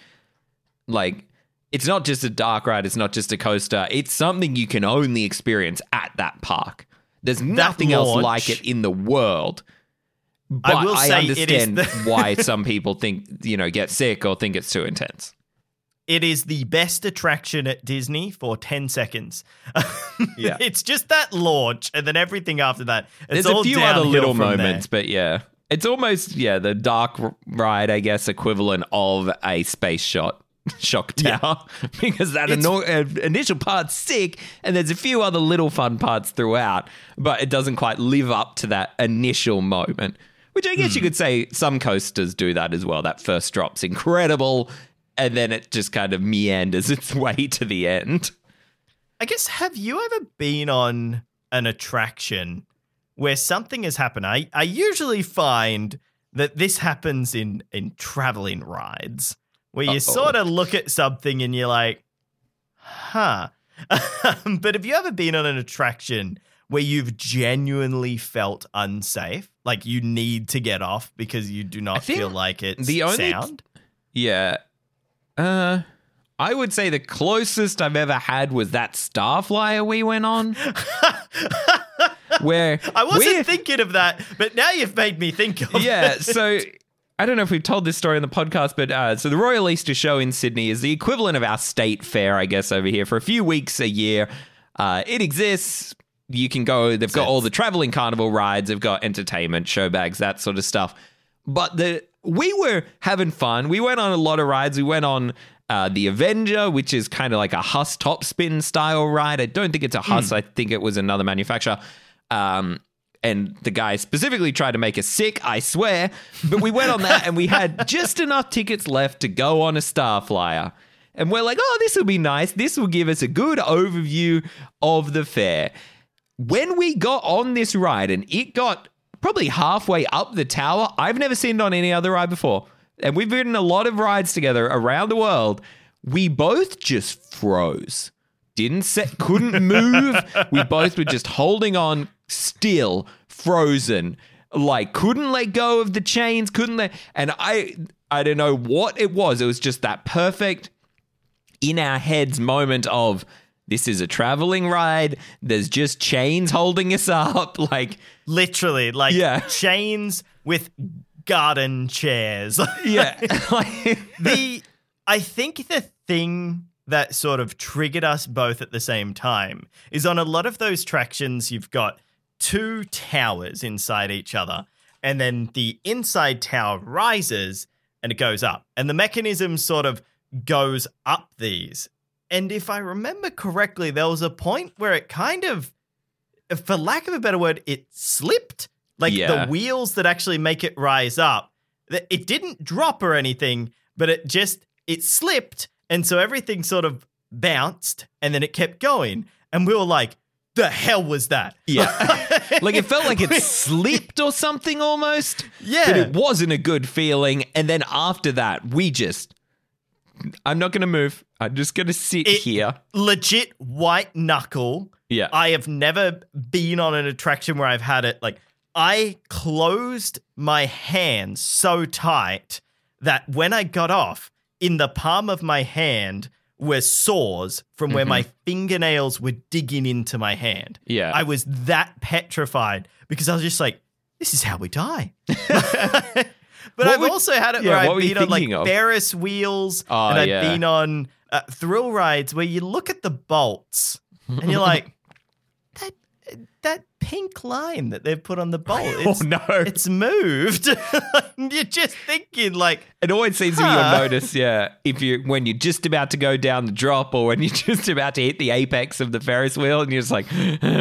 like, it's not just a dark ride. It's not just a coaster. It's something you can only experience at that park. There's nothing else like it in the world. But I will say understand why some people think, get sick or think it's too intense. It is the best attraction at Disney for 10 seconds. Yeah. It's just that launch and then everything after that. There's a few other little moments, but it's almost, the dark ride, I guess, equivalent of a space shock tower, because that initial part's sick and there's a few other little fun parts throughout, but it doesn't quite live up to that initial moment, which I guess you could say some coasters do that as well. That first drop's incredible and then it just kind of meanders its way to the end. I guess, have you ever been on an attraction where something has happened. I usually find that this happens in traveling rides, where you sort of look at something and you're like, huh. But have you ever been on an attraction where you've genuinely felt unsafe? Like you need to get off because you do not feel like it's sound? Yeah. I would say the closest I've ever had was that Starflyer we went on. Where I wasn't thinking of that, but now you've made me think of it. Yeah, so I don't know if we've told this story on the podcast, but so the Royal Easter Show in Sydney is the equivalent of our state fair, I guess, over here for a few weeks a year. It exists. You can go. They've got all the traveling carnival rides. They've got entertainment, show bags, that sort of stuff. But we were having fun. We went on a lot of rides. We went on the Avenger, which is kind of like a Huss top spin style ride. I don't think it's a Huss. I think it was another manufacturer. And the guy specifically tried to make us sick, I swear. But we went on that and we had just enough tickets left to go on a Starflyer. And we're like, oh, this will be nice. This will give us a good overview of the fair. When we got on this ride and it got probably halfway up the tower, I've never seen it on any other ride before. And we've ridden a lot of rides together around the world. We both just froze. Couldn't move. We both were just holding on still, frozen. Like, couldn't let go of the chains, and I don't know what it was. It was just that perfect in our heads moment of, this is a traveling ride. There's just chains holding us up. Like, literally, chains with garden chairs. Yeah. I think the thing that sort of triggered us both at the same time is on a lot of those attractions, you've got two towers inside each other, and then the inside tower rises and it goes up, and the mechanism sort of goes up these. And if I remember correctly, there was a point where it kind of, for lack of a better word, it slipped. Like the wheels that actually make it rise up, it didn't drop or anything, but it slipped. And so everything sort of bounced and then it kept going. And we were like, the hell was that? Yeah. Like it felt like it slipped or something almost. Yeah. But it wasn't a good feeling. And then after that, I'm not going to move. I'm just going to sit here. Legit white knuckle. Yeah. I have never been on an attraction where I've had it. Like, I closed my hands so tight that when I got off, in the palm of my hand were sores from where my fingernails were digging into my hand. Yeah. I was that petrified because I was just like, this is how we die. But I've also had it where I've been on like Ferris wheels and I've been on thrill rides where you look at the bolts and you're like, that pink line that they've put on the bolt, it's moved. You're just thinking like, it always seems to be you'll notice, when you're just about to go down the drop or when you're just about to hit the apex of the Ferris wheel and you're just like,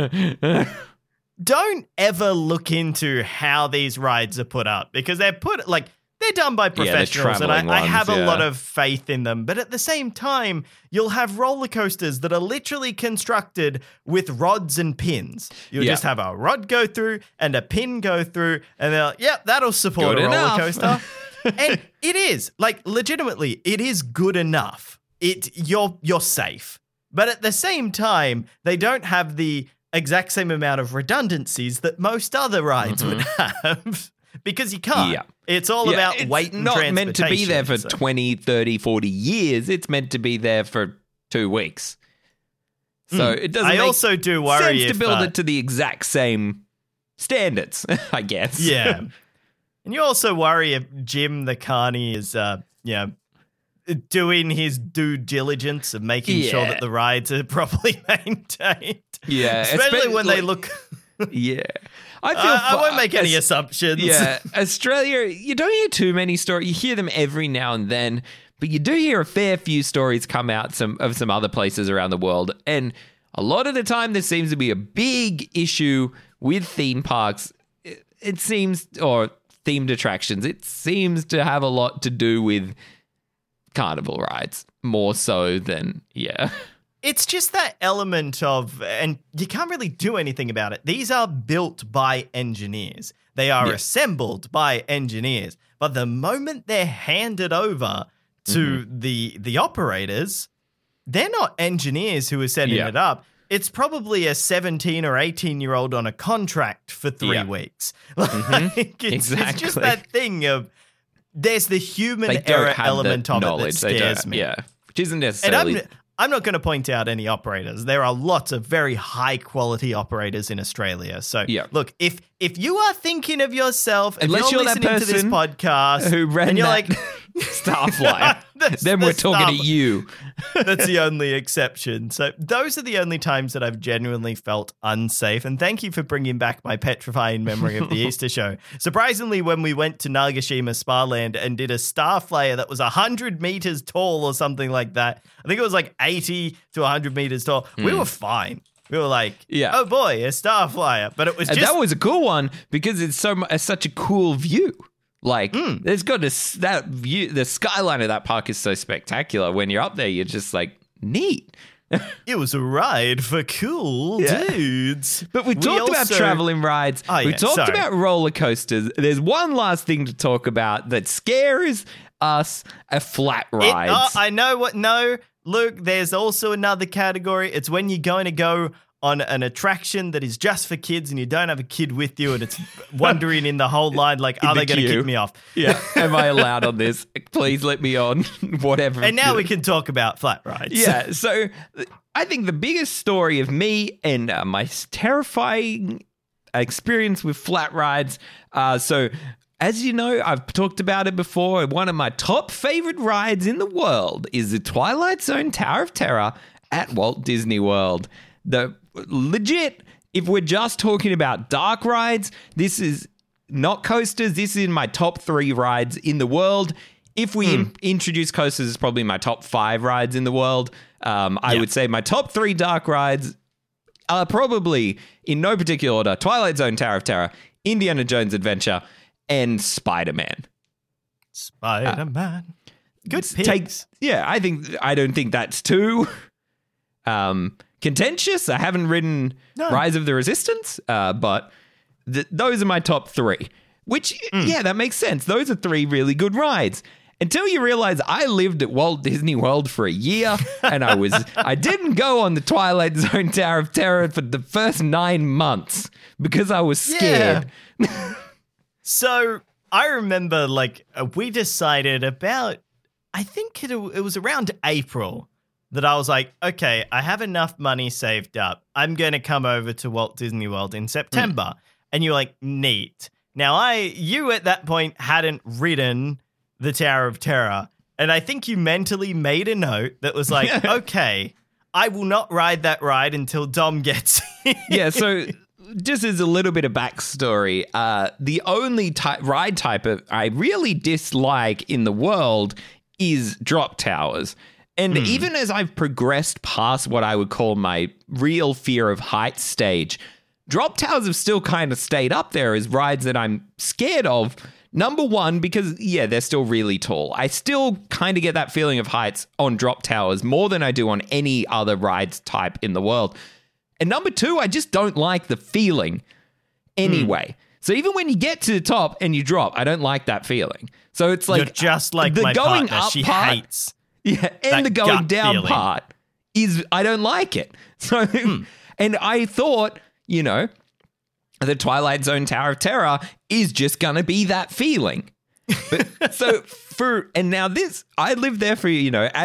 don't ever look into how these rides are put up because they're done by professionals and I have a lot of faith in them. But at the same time, you'll have roller coasters that are literally constructed with rods and pins. You'll just have a rod go through and a pin go through and they're like, yep, that'll support a roller coaster. And it is, like, legitimately, it is good enough. You're safe. But at the same time, they don't have the exact same amount of redundancies that most other rides would have. Because you can't. Yeah. It's all about weight and transportation. It's not meant to be there for 20, 30, 40 years. It's meant to be there for 2 weeks. So it doesn't also do worry sense to build it to the exact same standards, I guess. Yeah. And you also worry if Jim the Carney is, doing his due diligence of making sure that the rides are properly maintained. Yeah. Especially when they look... Yeah. I won't make any assumptions. Yeah. Australia, you don't hear too many stories. You hear them every now and then, but you do hear a fair few stories come out of some other places around the world. And a lot of the time, there seems to be a big issue with theme parks. It seems, or themed attractions, it seems to have a lot to do with carnival rides, more so than, It's just that element of, and you can't really do anything about it. These are built by engineers. They are assembled by engineers. But the moment they're handed over to the operators, they're not engineers who are setting it up. It's probably a 17 or 18-year-old on a contract for 3 weeks. It's just that thing of there's the human error element of it that scares me. Yeah, which isn't necessarily... And I'm not going to point out any operators. There are lots of very high-quality operators in Australia. So, look, if you are thinking of yourself, unless you're listening that to this person podcast, who ran and you're that like Starflyer, then we're talking to you. That's the only exception. So those are the only times that I've genuinely felt unsafe. And thank you for bringing back my petrifying memory of the Easter show. Surprisingly, when we went to Nagashima Spa-Land and did a Starflyer that was 100 meters tall or something like that, I think it was like 80 to 100 meters tall, we were fine. We were like, oh boy, a Starflyer. But it was that was a cool one because it's such a cool view. Like, there's got that view. The skyline of that park is so spectacular. When you're up there, you're just like, neat. It was a ride for cool dudes. But we talked about traveling rides. We talked about roller coasters. There's one last thing to talk about that scares us, flat rides. I know what. No, Luke, there's also another category. It's when you're going to go on an attraction that is just for kids and you don't have a kid with you and it's wandering in the whole line like, are they going to kick me off? Yeah. Am I allowed on this? Please let me on. Whatever. And now we can talk about flat rides. Yeah. So I think the biggest story of me and my terrifying experience with flat rides. So as you know, I've talked about it before. One of my top favorite rides in the world is the Twilight Zone Tower of Terror at Walt Disney World. Legit, if we're just talking about dark rides, this is not coasters. This is in my top 3 rides in the world. If we introduce coasters, it's probably my top 5 rides in the world. I would say my top 3 dark rides are probably, in no particular order, Twilight Zone Tower of Terror, Indiana Jones Adventure, and Spider-Man. Spider-Man. Good picks. I don't think that's too contentious. I haven't ridden Rise of the Resistance, but those are my top 3. Which, that makes sense. Those are 3 really good rides. Until you realize I lived at Walt Disney World for a year, and I didn't go on the Twilight Zone Tower of Terror for the first 9 months because I was scared. Yeah. So I remember, we decided about, I think it was around April, that I was like, okay, I have enough money saved up. I'm going to come over to Walt Disney World in September. And you're like, neat. Now, you at that point hadn't ridden the Tower of Terror. And I think you mentally made a note that was like, okay, I will not ride that ride until Dom gets here. Yeah, so just as a little bit of backstory, the only ride type I really dislike in the world is drop towers. And even as I've progressed past what I would call my real fear of heights stage, drop towers have still kind of stayed up there as rides that I'm scared of. Number one, because, they're still really tall. I still kind of get that feeling of heights on drop towers more than I do on any other rides type in the world. And number 2, I just don't like the feeling anyway. So even when you get to the top and you drop, I don't like that feeling. So it's like... You're just like the my going partner. up She part, hates... Yeah, and the going down feeling. part is I don't like it. So, and I thought, the Twilight Zone Tower of Terror is just going to be that feeling. But, I lived there for,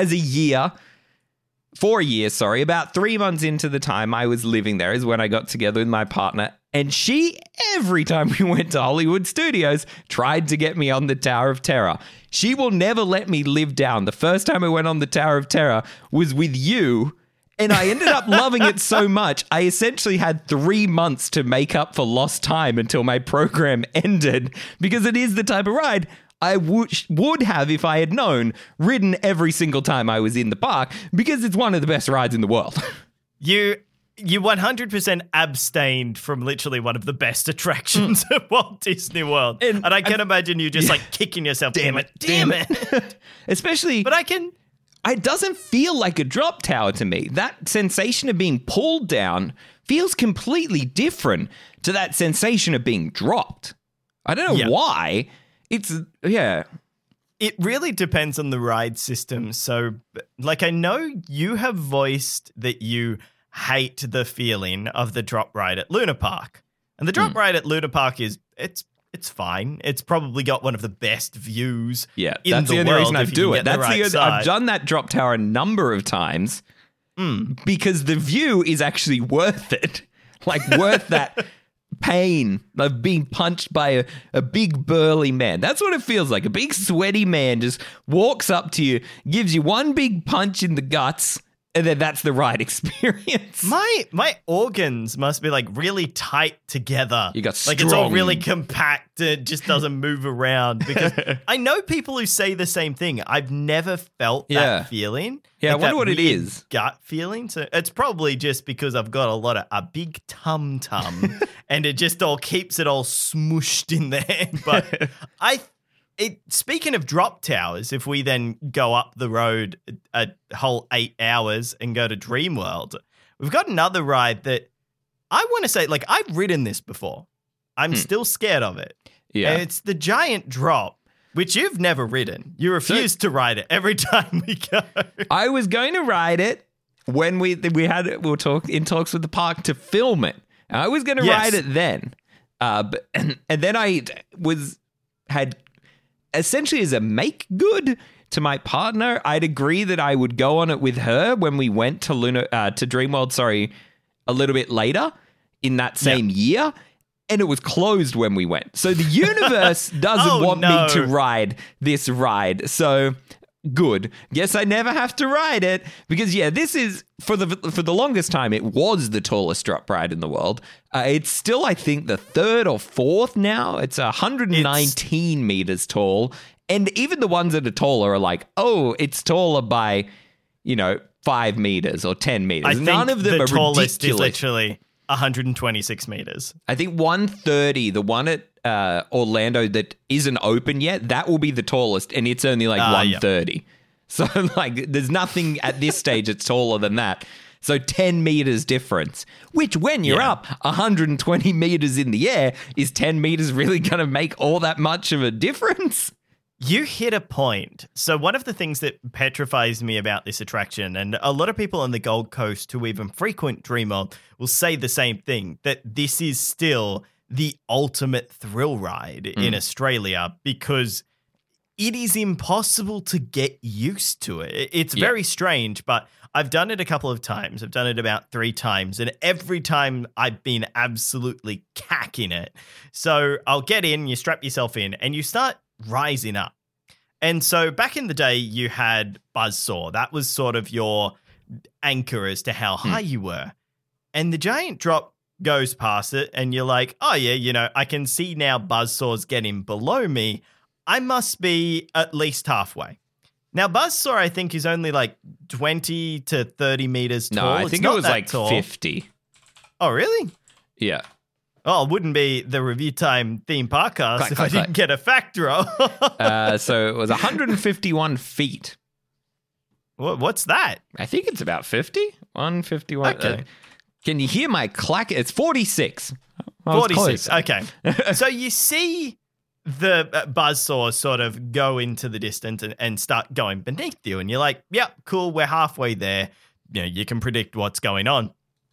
about 3 months into the time I was living there is when I got together with my partner. And she, every time we went to Hollywood Studios, tried to get me on the Tower of Terror. She will never let me live down. The first time I went on the Tower of Terror was with you, and I ended up loving it so much, I essentially had 3 months to make up for lost time until my program ended, because it is the type of ride I would have, if I had known, ridden every single time I was in the park, because it's one of the best rides in the world. You 100% abstained from literally one of the best attractions at Walt Disney World. And I can imagine you just kicking yourself. Damn it. Especially... But I can it doesn't feel like a drop tower to me. That sensation of being pulled down feels completely different to that sensation of being dropped. I don't know why. It really depends on the ride system. So, like, I know you have voiced that you hate the feeling of the drop ride at Luna Park. And the drop ride at Luna Park it's fine. It's probably got one of the best views in that's the only world reason I if you do can it. get the right side. I've done that drop tower a number of times because the view is actually worth it. Like, worth that pain of being punched by a big burly man. That's what it feels like. A big sweaty man just walks up to you, gives you one big punch in the guts, and then that's the ride experience. My organs must be like really tight together. You got like it's all really compact. It just doesn't move around. Because I know people who say the same thing. I've never felt that feeling. Yeah, like I wonder what it is. Gut feeling. So it's probably just because I've got a big tum tum, and it just all keeps it all smooshed in there. But speaking of drop towers, if we then go up the road a whole 8 hours and go to Dreamworld, we've got another ride that I want to say, like, I've ridden this before. I'm still scared of it. Yeah. And it's the Giant Drop, which you've never ridden. You refuse to ride it every time we go. I was going to ride it when we were in talks with the park to film it. I was going to ride it then. And then I had essentially as a make good to my partner, I'd agree that I would go on it with her when we went to Dreamworld, a little bit later in that same year. And it was closed when we went. So the universe doesn't want me to ride this ride. So good. Guess I never have to ride it because, this is for the longest time, it was the tallest drop ride in the world. It's still, I think, the third or fourth now. It's 119 meters tall. And even the ones that are taller are like, oh, it's taller by, 5 meters or 10 meters. I think none of them the are tallest ridiculous. is literally 126 meters. I think 130, the one at Orlando that isn't open yet, that will be the tallest, and it's only like 130. So, like, there's nothing at this stage that's taller than that. So 10 meters difference, which when you're up 120 meters in the air, is 10 meters really going to make all that much of a difference? You hit a point. So one of the things that petrifies me about this attraction, and a lot of people on the Gold Coast who even frequent Dreamworld will say the same thing, that this is still the ultimate thrill ride in Australia because it is impossible to get used to it. It's very strange, but I've done it a couple of times. I've done it about 3 times, and every time I've been absolutely cacking it. So I'll get in, you strap yourself in, and you start rising up. And so back in the day, you had Buzzsaw. That was sort of your anchor as to how high you were. And the Giant Drop goes past it, and you're like, oh yeah, I can see now Buzzsaw's getting below me. I must be at least halfway. Now, Buzzsaw, I think, is only like 20 to 30 meters tall. No, I think it was like tall. 50. Oh, really? Yeah. Oh, it wouldn't be the Review Time theme podcast if I didn't get a fact wrong. So it was 151 feet. What's that? I think it's about 50. 151. Okay. Can you hear my clack? It's 46. 46. Okay. So you see the Buzzsaw sort of go into the distance and start going beneath you. And you're like, yep, cool, we're halfway there. You can predict what's going on.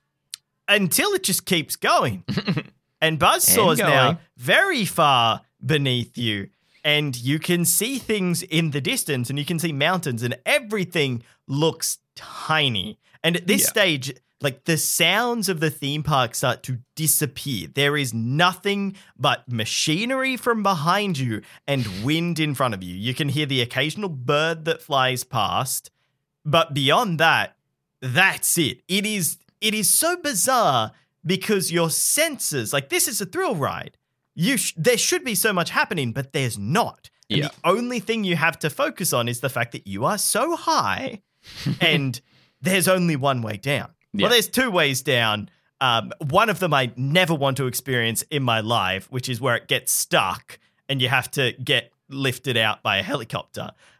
Until it just keeps going. And Buzzsaw's now very far beneath you. And you can see things in the distance, and you can see mountains, and everything looks tiny. And at this stage, like, the sounds of the theme park start to disappear. There is nothing but machinery from behind you and wind in front of you. You can hear the occasional bird that flies past. But beyond that, that's it. It is so bizarre because your senses, like, this is a thrill ride. There should be so much happening, but there's not. And the only thing you have to focus on is the fact that you are so high and there's only one way down. Well, there's 2 ways down. One of them I never want to experience in my life, which is where it gets stuck and you have to get lifted out by a helicopter.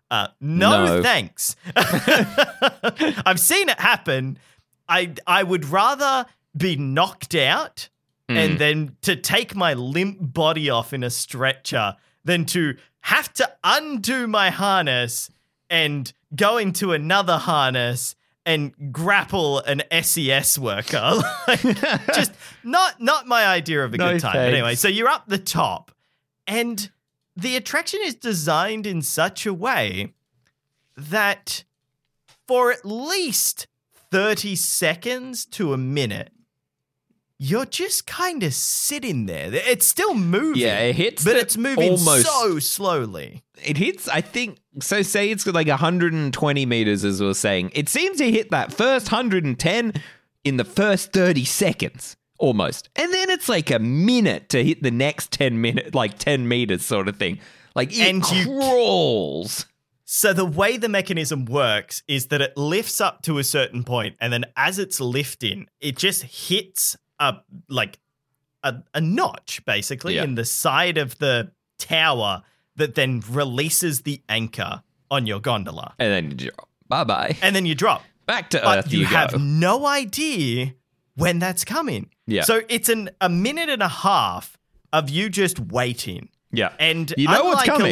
No, thanks. I've seen it happen. I would rather be knocked out and then to take my limp body off in a stretcher than to have to undo my harness and go into another harness and grapple an SES worker. Like, just not my idea of a good time. Thanks. But anyway, so you're up the top, and the attraction is designed in such a way that for at least 30 seconds to a minute, you're just kind of sitting there. It's still moving. Yeah, it hits, but it's moving almost so slowly. It hits, I think, so say it's like 120 meters, as we were saying. It seems to hit that first 110 in the first 30 seconds, almost. And then it's like a minute to hit the next 10 meters sort of thing. Like, it crawls. So the way the mechanism works is that it lifts up to a certain point, and then as it's lifting, it just hits a notch, basically, in the side of the tower that then releases the anchor on your gondola. And then you drop. Bye-bye. And then you drop. Back to But Earth you you have go. no idea when that's coming. Yeah. So it's a minute and a half of you just waiting. Yeah. And you know what's coming.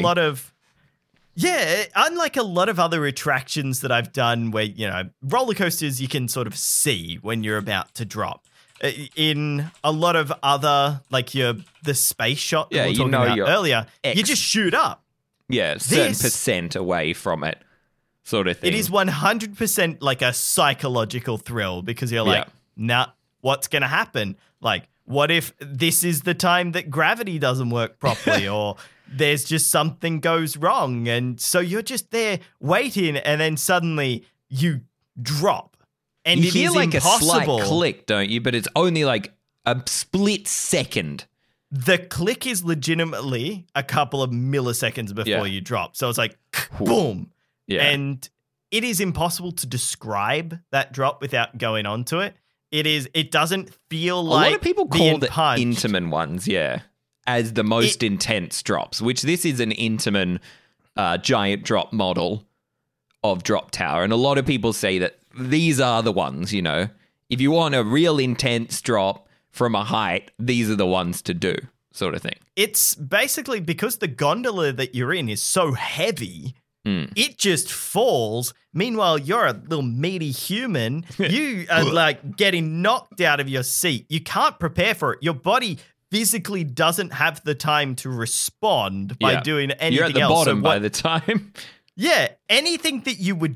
Unlike a lot of other attractions that I've done where, roller coasters you can sort of see when you're about to drop. In a lot of other, like the space shot that we were talking about earlier, you just shoot up. Yeah, certain percent away from it, sort of thing. It is 100% like a psychological thrill because you're like, nah, what's going to happen? Like, what if this is the time that gravity doesn't work properly or there's just something goes wrong? And so you're just there waiting and then suddenly you drop. And you it hear is like impossible. a slight click, don't you? But it's only like a split second. The click is legitimately a couple of milliseconds before you drop. So it's like, boom. Yeah. And it is impossible to describe that drop without going onto it. It doesn't feel like a lot of people call the punched. Intamin ones, as the most intense drops, which this is an Intamin giant drop model of drop tower. And a lot of people say that these are the ones, if you want a real intense drop from a height, these are the ones to do, sort of thing. It's basically because the gondola that you're in is so heavy, it just falls. Meanwhile, you're a little meaty human. You are like getting knocked out of your seat. You can't prepare for it. Your body physically doesn't have the time to respond by doing anything else. You're at the bottom by the time. Yeah, anything that you were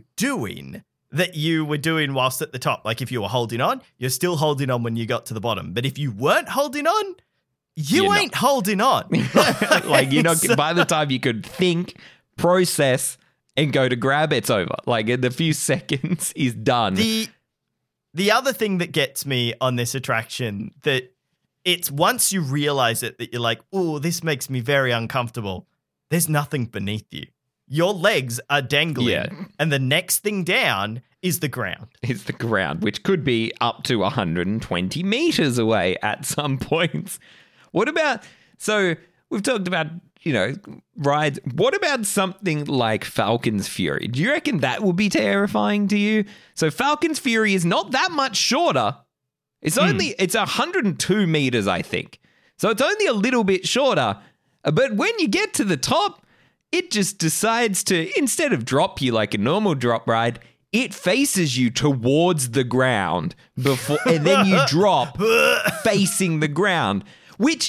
doing whilst at the top. Like if you were holding on, you're still holding on when you got to the bottom. But if you weren't holding on, you're ain't holding on. Like you're not, by the time you could think, process, and go to grab, it's over. Like in the few seconds is done. The other thing that gets me on this attraction, that it's once you realize it, that you're like, oh, this makes me very uncomfortable. There's nothing beneath you. Your legs are dangling, and the next thing down is the ground. It's the ground, which could be up to 120 meters away at some points. What about, so we've talked about, rides. What about something like Falcon's Fury? Do you reckon that would be terrifying to you? So Falcon's Fury is not that much shorter. It's it's 102 meters, I think. So it's only a little bit shorter. But when you get to the top, it just decides to, instead of drop you like a normal drop ride, it faces you towards the ground before, and then you drop facing the ground. Which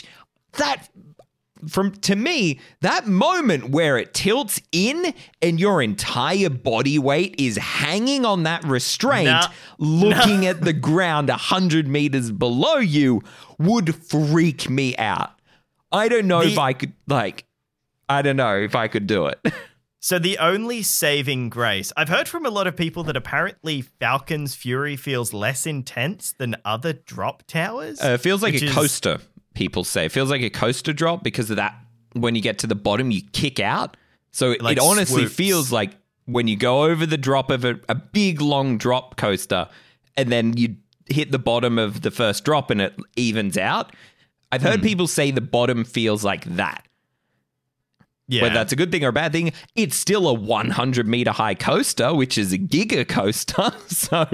to me, that moment where it tilts in and your entire body weight is hanging on that restraint, looking at the ground 100 meters below you, would freak me out. I don't know if I could, I don't know if I could do it. So the only saving grace, I've heard from a lot of people that apparently Falcon's Fury feels less intense than other drop towers. It feels like a coaster, people say. It feels like a coaster drop because of that. When you get to the bottom, you kick out. So it honestly feels like when you go over the drop of a big, long drop coaster and then you hit the bottom of the first drop and it evens out. I've heard people say the bottom feels like that. Yeah. Whether that's a good thing or a bad thing, it's still a 100 meter high coaster, which is a giga coaster. So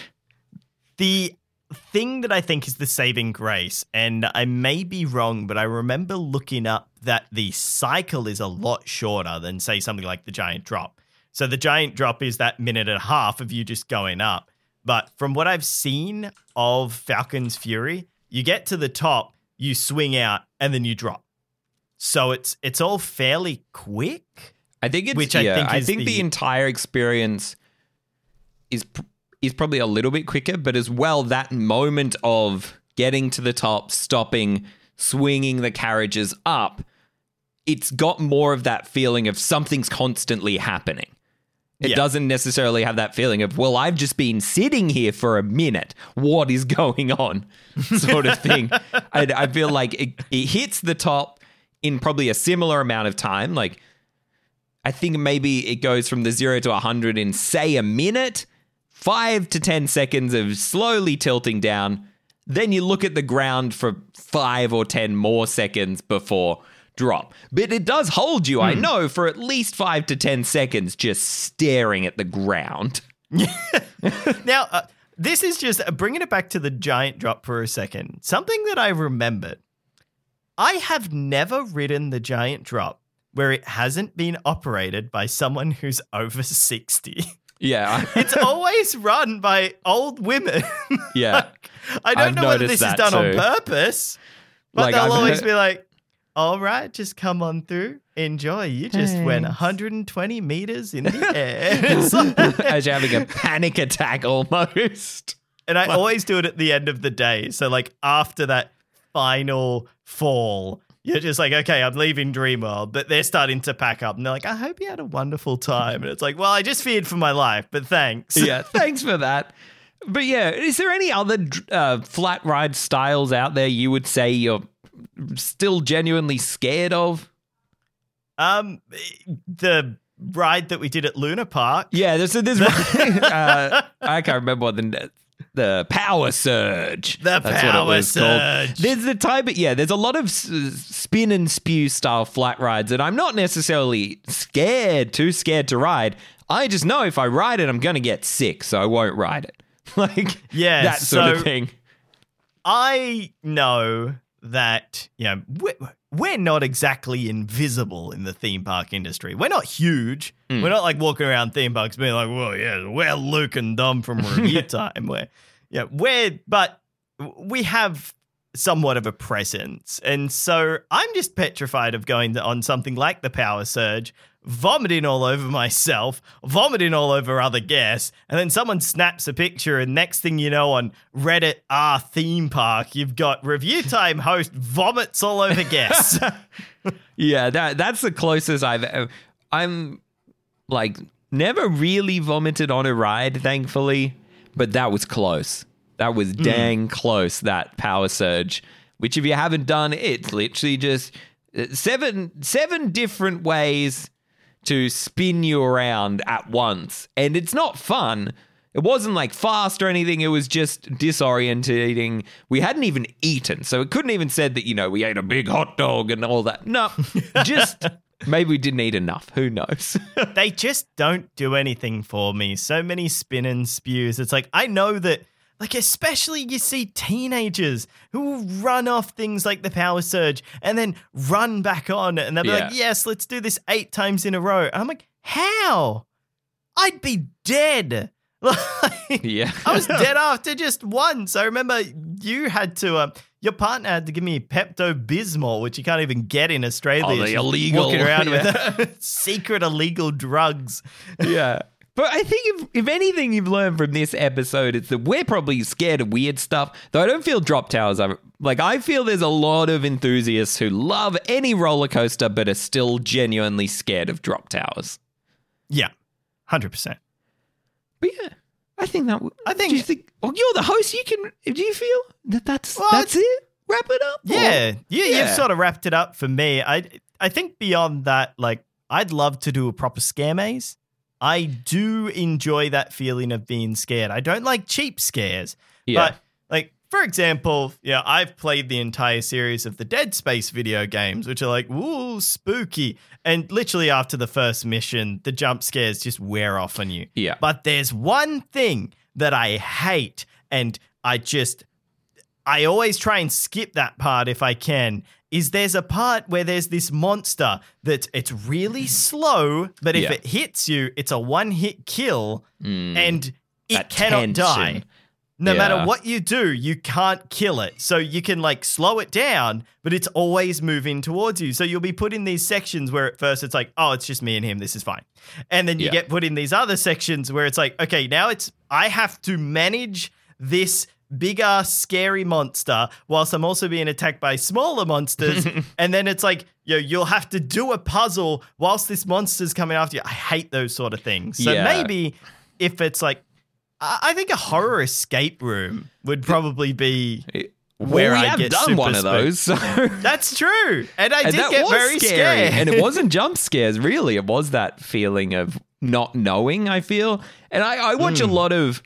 The thing that I think is the saving grace, and I may be wrong, but I remember looking up that the cycle is a lot shorter than, say, something like the Giant Drop. So the Giant Drop is that minute and a half of you just going up. But from what I've seen of Falcon's Fury, you get to the top, you swing out, and then you drop. So it's all fairly quick. I think it's, Which I think the entire experience is probably a little bit quicker, but as well, that moment of getting to the top, stopping, swinging the carriages up, it's got more of that feeling of something's constantly happening. It doesn't necessarily have that feeling of, well, I've just been sitting here for a minute. What is going on? Sort of thing. I feel like it hits the top in probably a similar amount of time. Like, I think maybe it goes from the 0 to 100 in, say, a minute, 5 to 10 seconds of slowly tilting down. Then you look at the ground for 5 or 10 more seconds before drop. But it does hold you, I know, for at least 5 to 10 seconds just staring at the ground. Now, this is just bringing it back to the Giant Drop for a second. Something that I remembered. I have never ridden the Giant Drop where it hasn't been operated by someone who's over 60. Yeah. It's always run by old women. Yeah. I don't I've know whether this is noticed done that on too. purpose, but Like, they'll I've always heard- be like, all right, just come on through. Enjoy. You just went 120 meters in the air. It's like- As you're having a panic attack almost. and I always do it at the end of the day. So, like, after that final fall, you're just like, okay, I'm leaving Dreamworld, but they're starting to pack up. And they're like, I hope you had a wonderful time. And it's like, well, I just feared for my life, but thanks. Yeah, thanks for that. But yeah, is there any other flat ride styles out there you would say you're still genuinely scared of? The ride that we did at Luna Park. Yeah, there's I can't remember what the Power Surge. The That's what it Power was called. Surge. There's the type of, there's a lot of spin and spew style flat rides that I'm not necessarily too scared to ride. I just know if I ride it, I'm going to get sick, so I won't ride it. Like, Yeah, that sort of so- thing. I know that, we're not exactly invisible in the theme park industry. We're not huge. We're not like walking around theme parks being like, well, yeah, we're Luke and Dom from Review Time. But we have somewhat of a presence. And so I'm just petrified of going on something like the Power Surge, vomiting all over myself, vomiting all over other guests, and then someone snaps a picture, and next thing you know, on Reddit theme park, you've got Review Time host vomits all over guests. Yeah, that's the closest I'm like never really vomited on a ride, thankfully, but that was close. That was dang close, that Power Surge, which if you haven't done, it's literally just seven different ways to spin you around at once. And it's not fun. It wasn't like fast or anything. It was just disorientating. We hadn't even eaten, so it couldn't even said that, we ate a big hot dog and all that. No, just maybe we didn't eat enough. Who knows? They just don't do anything for me. So many spin and spews. It's like, I know that, like, especially you see teenagers who will run off things like the Power Surge and then run back on it. And they'll be like, yes, let's do this 8 times in a row. And I'm like, how? I'd be dead. Yeah. I was dead after just once. I remember you had to, your partner had to give me Pepto-Bismol, which you can't even get in Australia. Oh, the She's illegal. walking around with secret illegal drugs. Yeah. But I think if anything you've learned from this episode, it's that we're probably scared of weird stuff. Though I don't feel Drop Towers are. Like, I feel there's a lot of enthusiasts who love any roller coaster but are still genuinely scared of Drop Towers. Yeah, 100%. But yeah, I think that. I think- Do you think? Well, you're the host. Do you feel that's Well, it? Wrap it up. Yeah, Or- you've sort of wrapped it up for me. I think beyond that, like, I'd love to do a proper scare maze. I do enjoy that feeling of being scared. I don't like cheap scares. Yeah. But, like, for example, I've played the entire series of the Dead Space video games, which are like, ooh, spooky. And literally after the first mission, the jump scares just wear off on you. Yeah. But there's one thing that I hate, and I always try and skip that part if I can, is there's a part where there's this monster that it's really slow, but if it hits you, it's a one-hit kill, and it cannot die. No matter what you do, you can't kill it. So you can like slow it down, but it's always moving towards you. So you'll be put in these sections where at first it's like, oh, it's just me and him. This is fine. And then you get put in these other sections where it's like, okay, now I have to manage this bigger, scary monster whilst I'm also being attacked by smaller monsters. And then it's like, you'll have to do a puzzle whilst this monster's coming after you. I hate those sort of things. So maybe if it's like, I think a horror escape room would probably be where I get done one of those. So. That's true. And I did get very scared. And it wasn't jump scares, really. It was that feeling of not knowing, I feel. And I watch a lot of,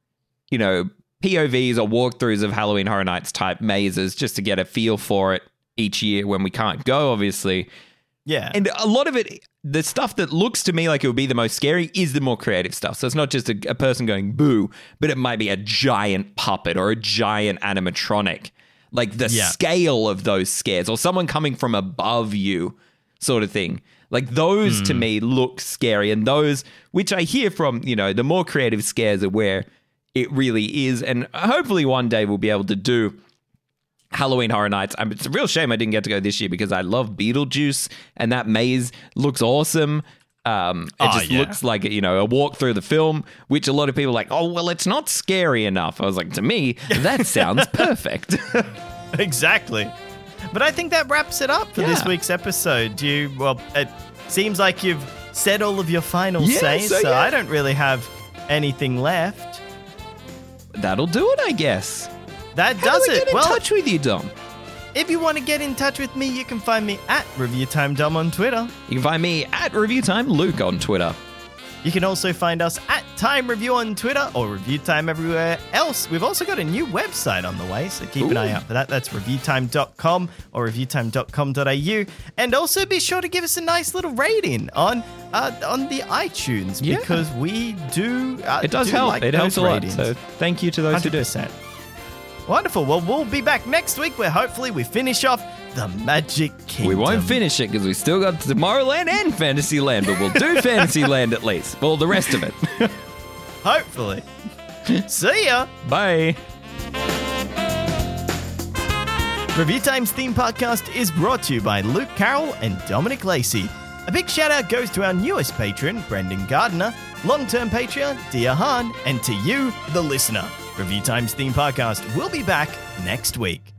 POVs or walkthroughs of Halloween Horror Nights type mazes just to get a feel for it each year when we can't go, obviously. Yeah. And a lot of it, the stuff that looks to me like it would be the most scary is the more creative stuff. So it's not just a person going boo, but it might be a giant puppet or a giant animatronic. Like the scale of those scares or someone coming from above you sort of thing. Like those to me look scary. And those, which I hear from, the more creative scares are where it really is. And hopefully one day we'll be able to do Halloween Horror Nights. It's a real shame I didn't get to go this year because I love Beetlejuice and that maze looks awesome. It looks like, a walk through the film, which a lot of people are like, oh, well, it's not scary enough. I was like, to me, that sounds perfect. Exactly. But I think that wraps it up for this week's episode. It seems like you've said all of your final say, so I don't really have anything left. That'll do it, I guess. That How does do we it. get in touch with you, Dom? If you want to get in touch with me, you can find me at ReviewTimeDom on Twitter. You can find me at ReviewTimeLuke on Twitter. You can also find us at Time Review on Twitter or Review Time everywhere else. We've also got a new website on the way, so keep an eye out for that. That's reviewtime.com or reviewtime.com.au. And also be sure to give us a nice little rating on the iTunes because we do. It does help. Like it helps a ratings. lot. So thank you to those 100%. who do. Wonderful. Well, we'll be back next week where hopefully we finish off the Magic Kingdom. We won't finish it because we still got Tomorrowland and Fantasyland, but we'll do Fantasyland at least. Well, the rest of it. Hopefully. See ya. Bye. Review Time's theme podcast is brought to you by Luke Carroll and Dominic Lacey. A big shout out goes to our newest patron, Brendan Gardner, long-term Patreon, Dia Han, and to you, the listener. Review Time's theme podcast will be back next week.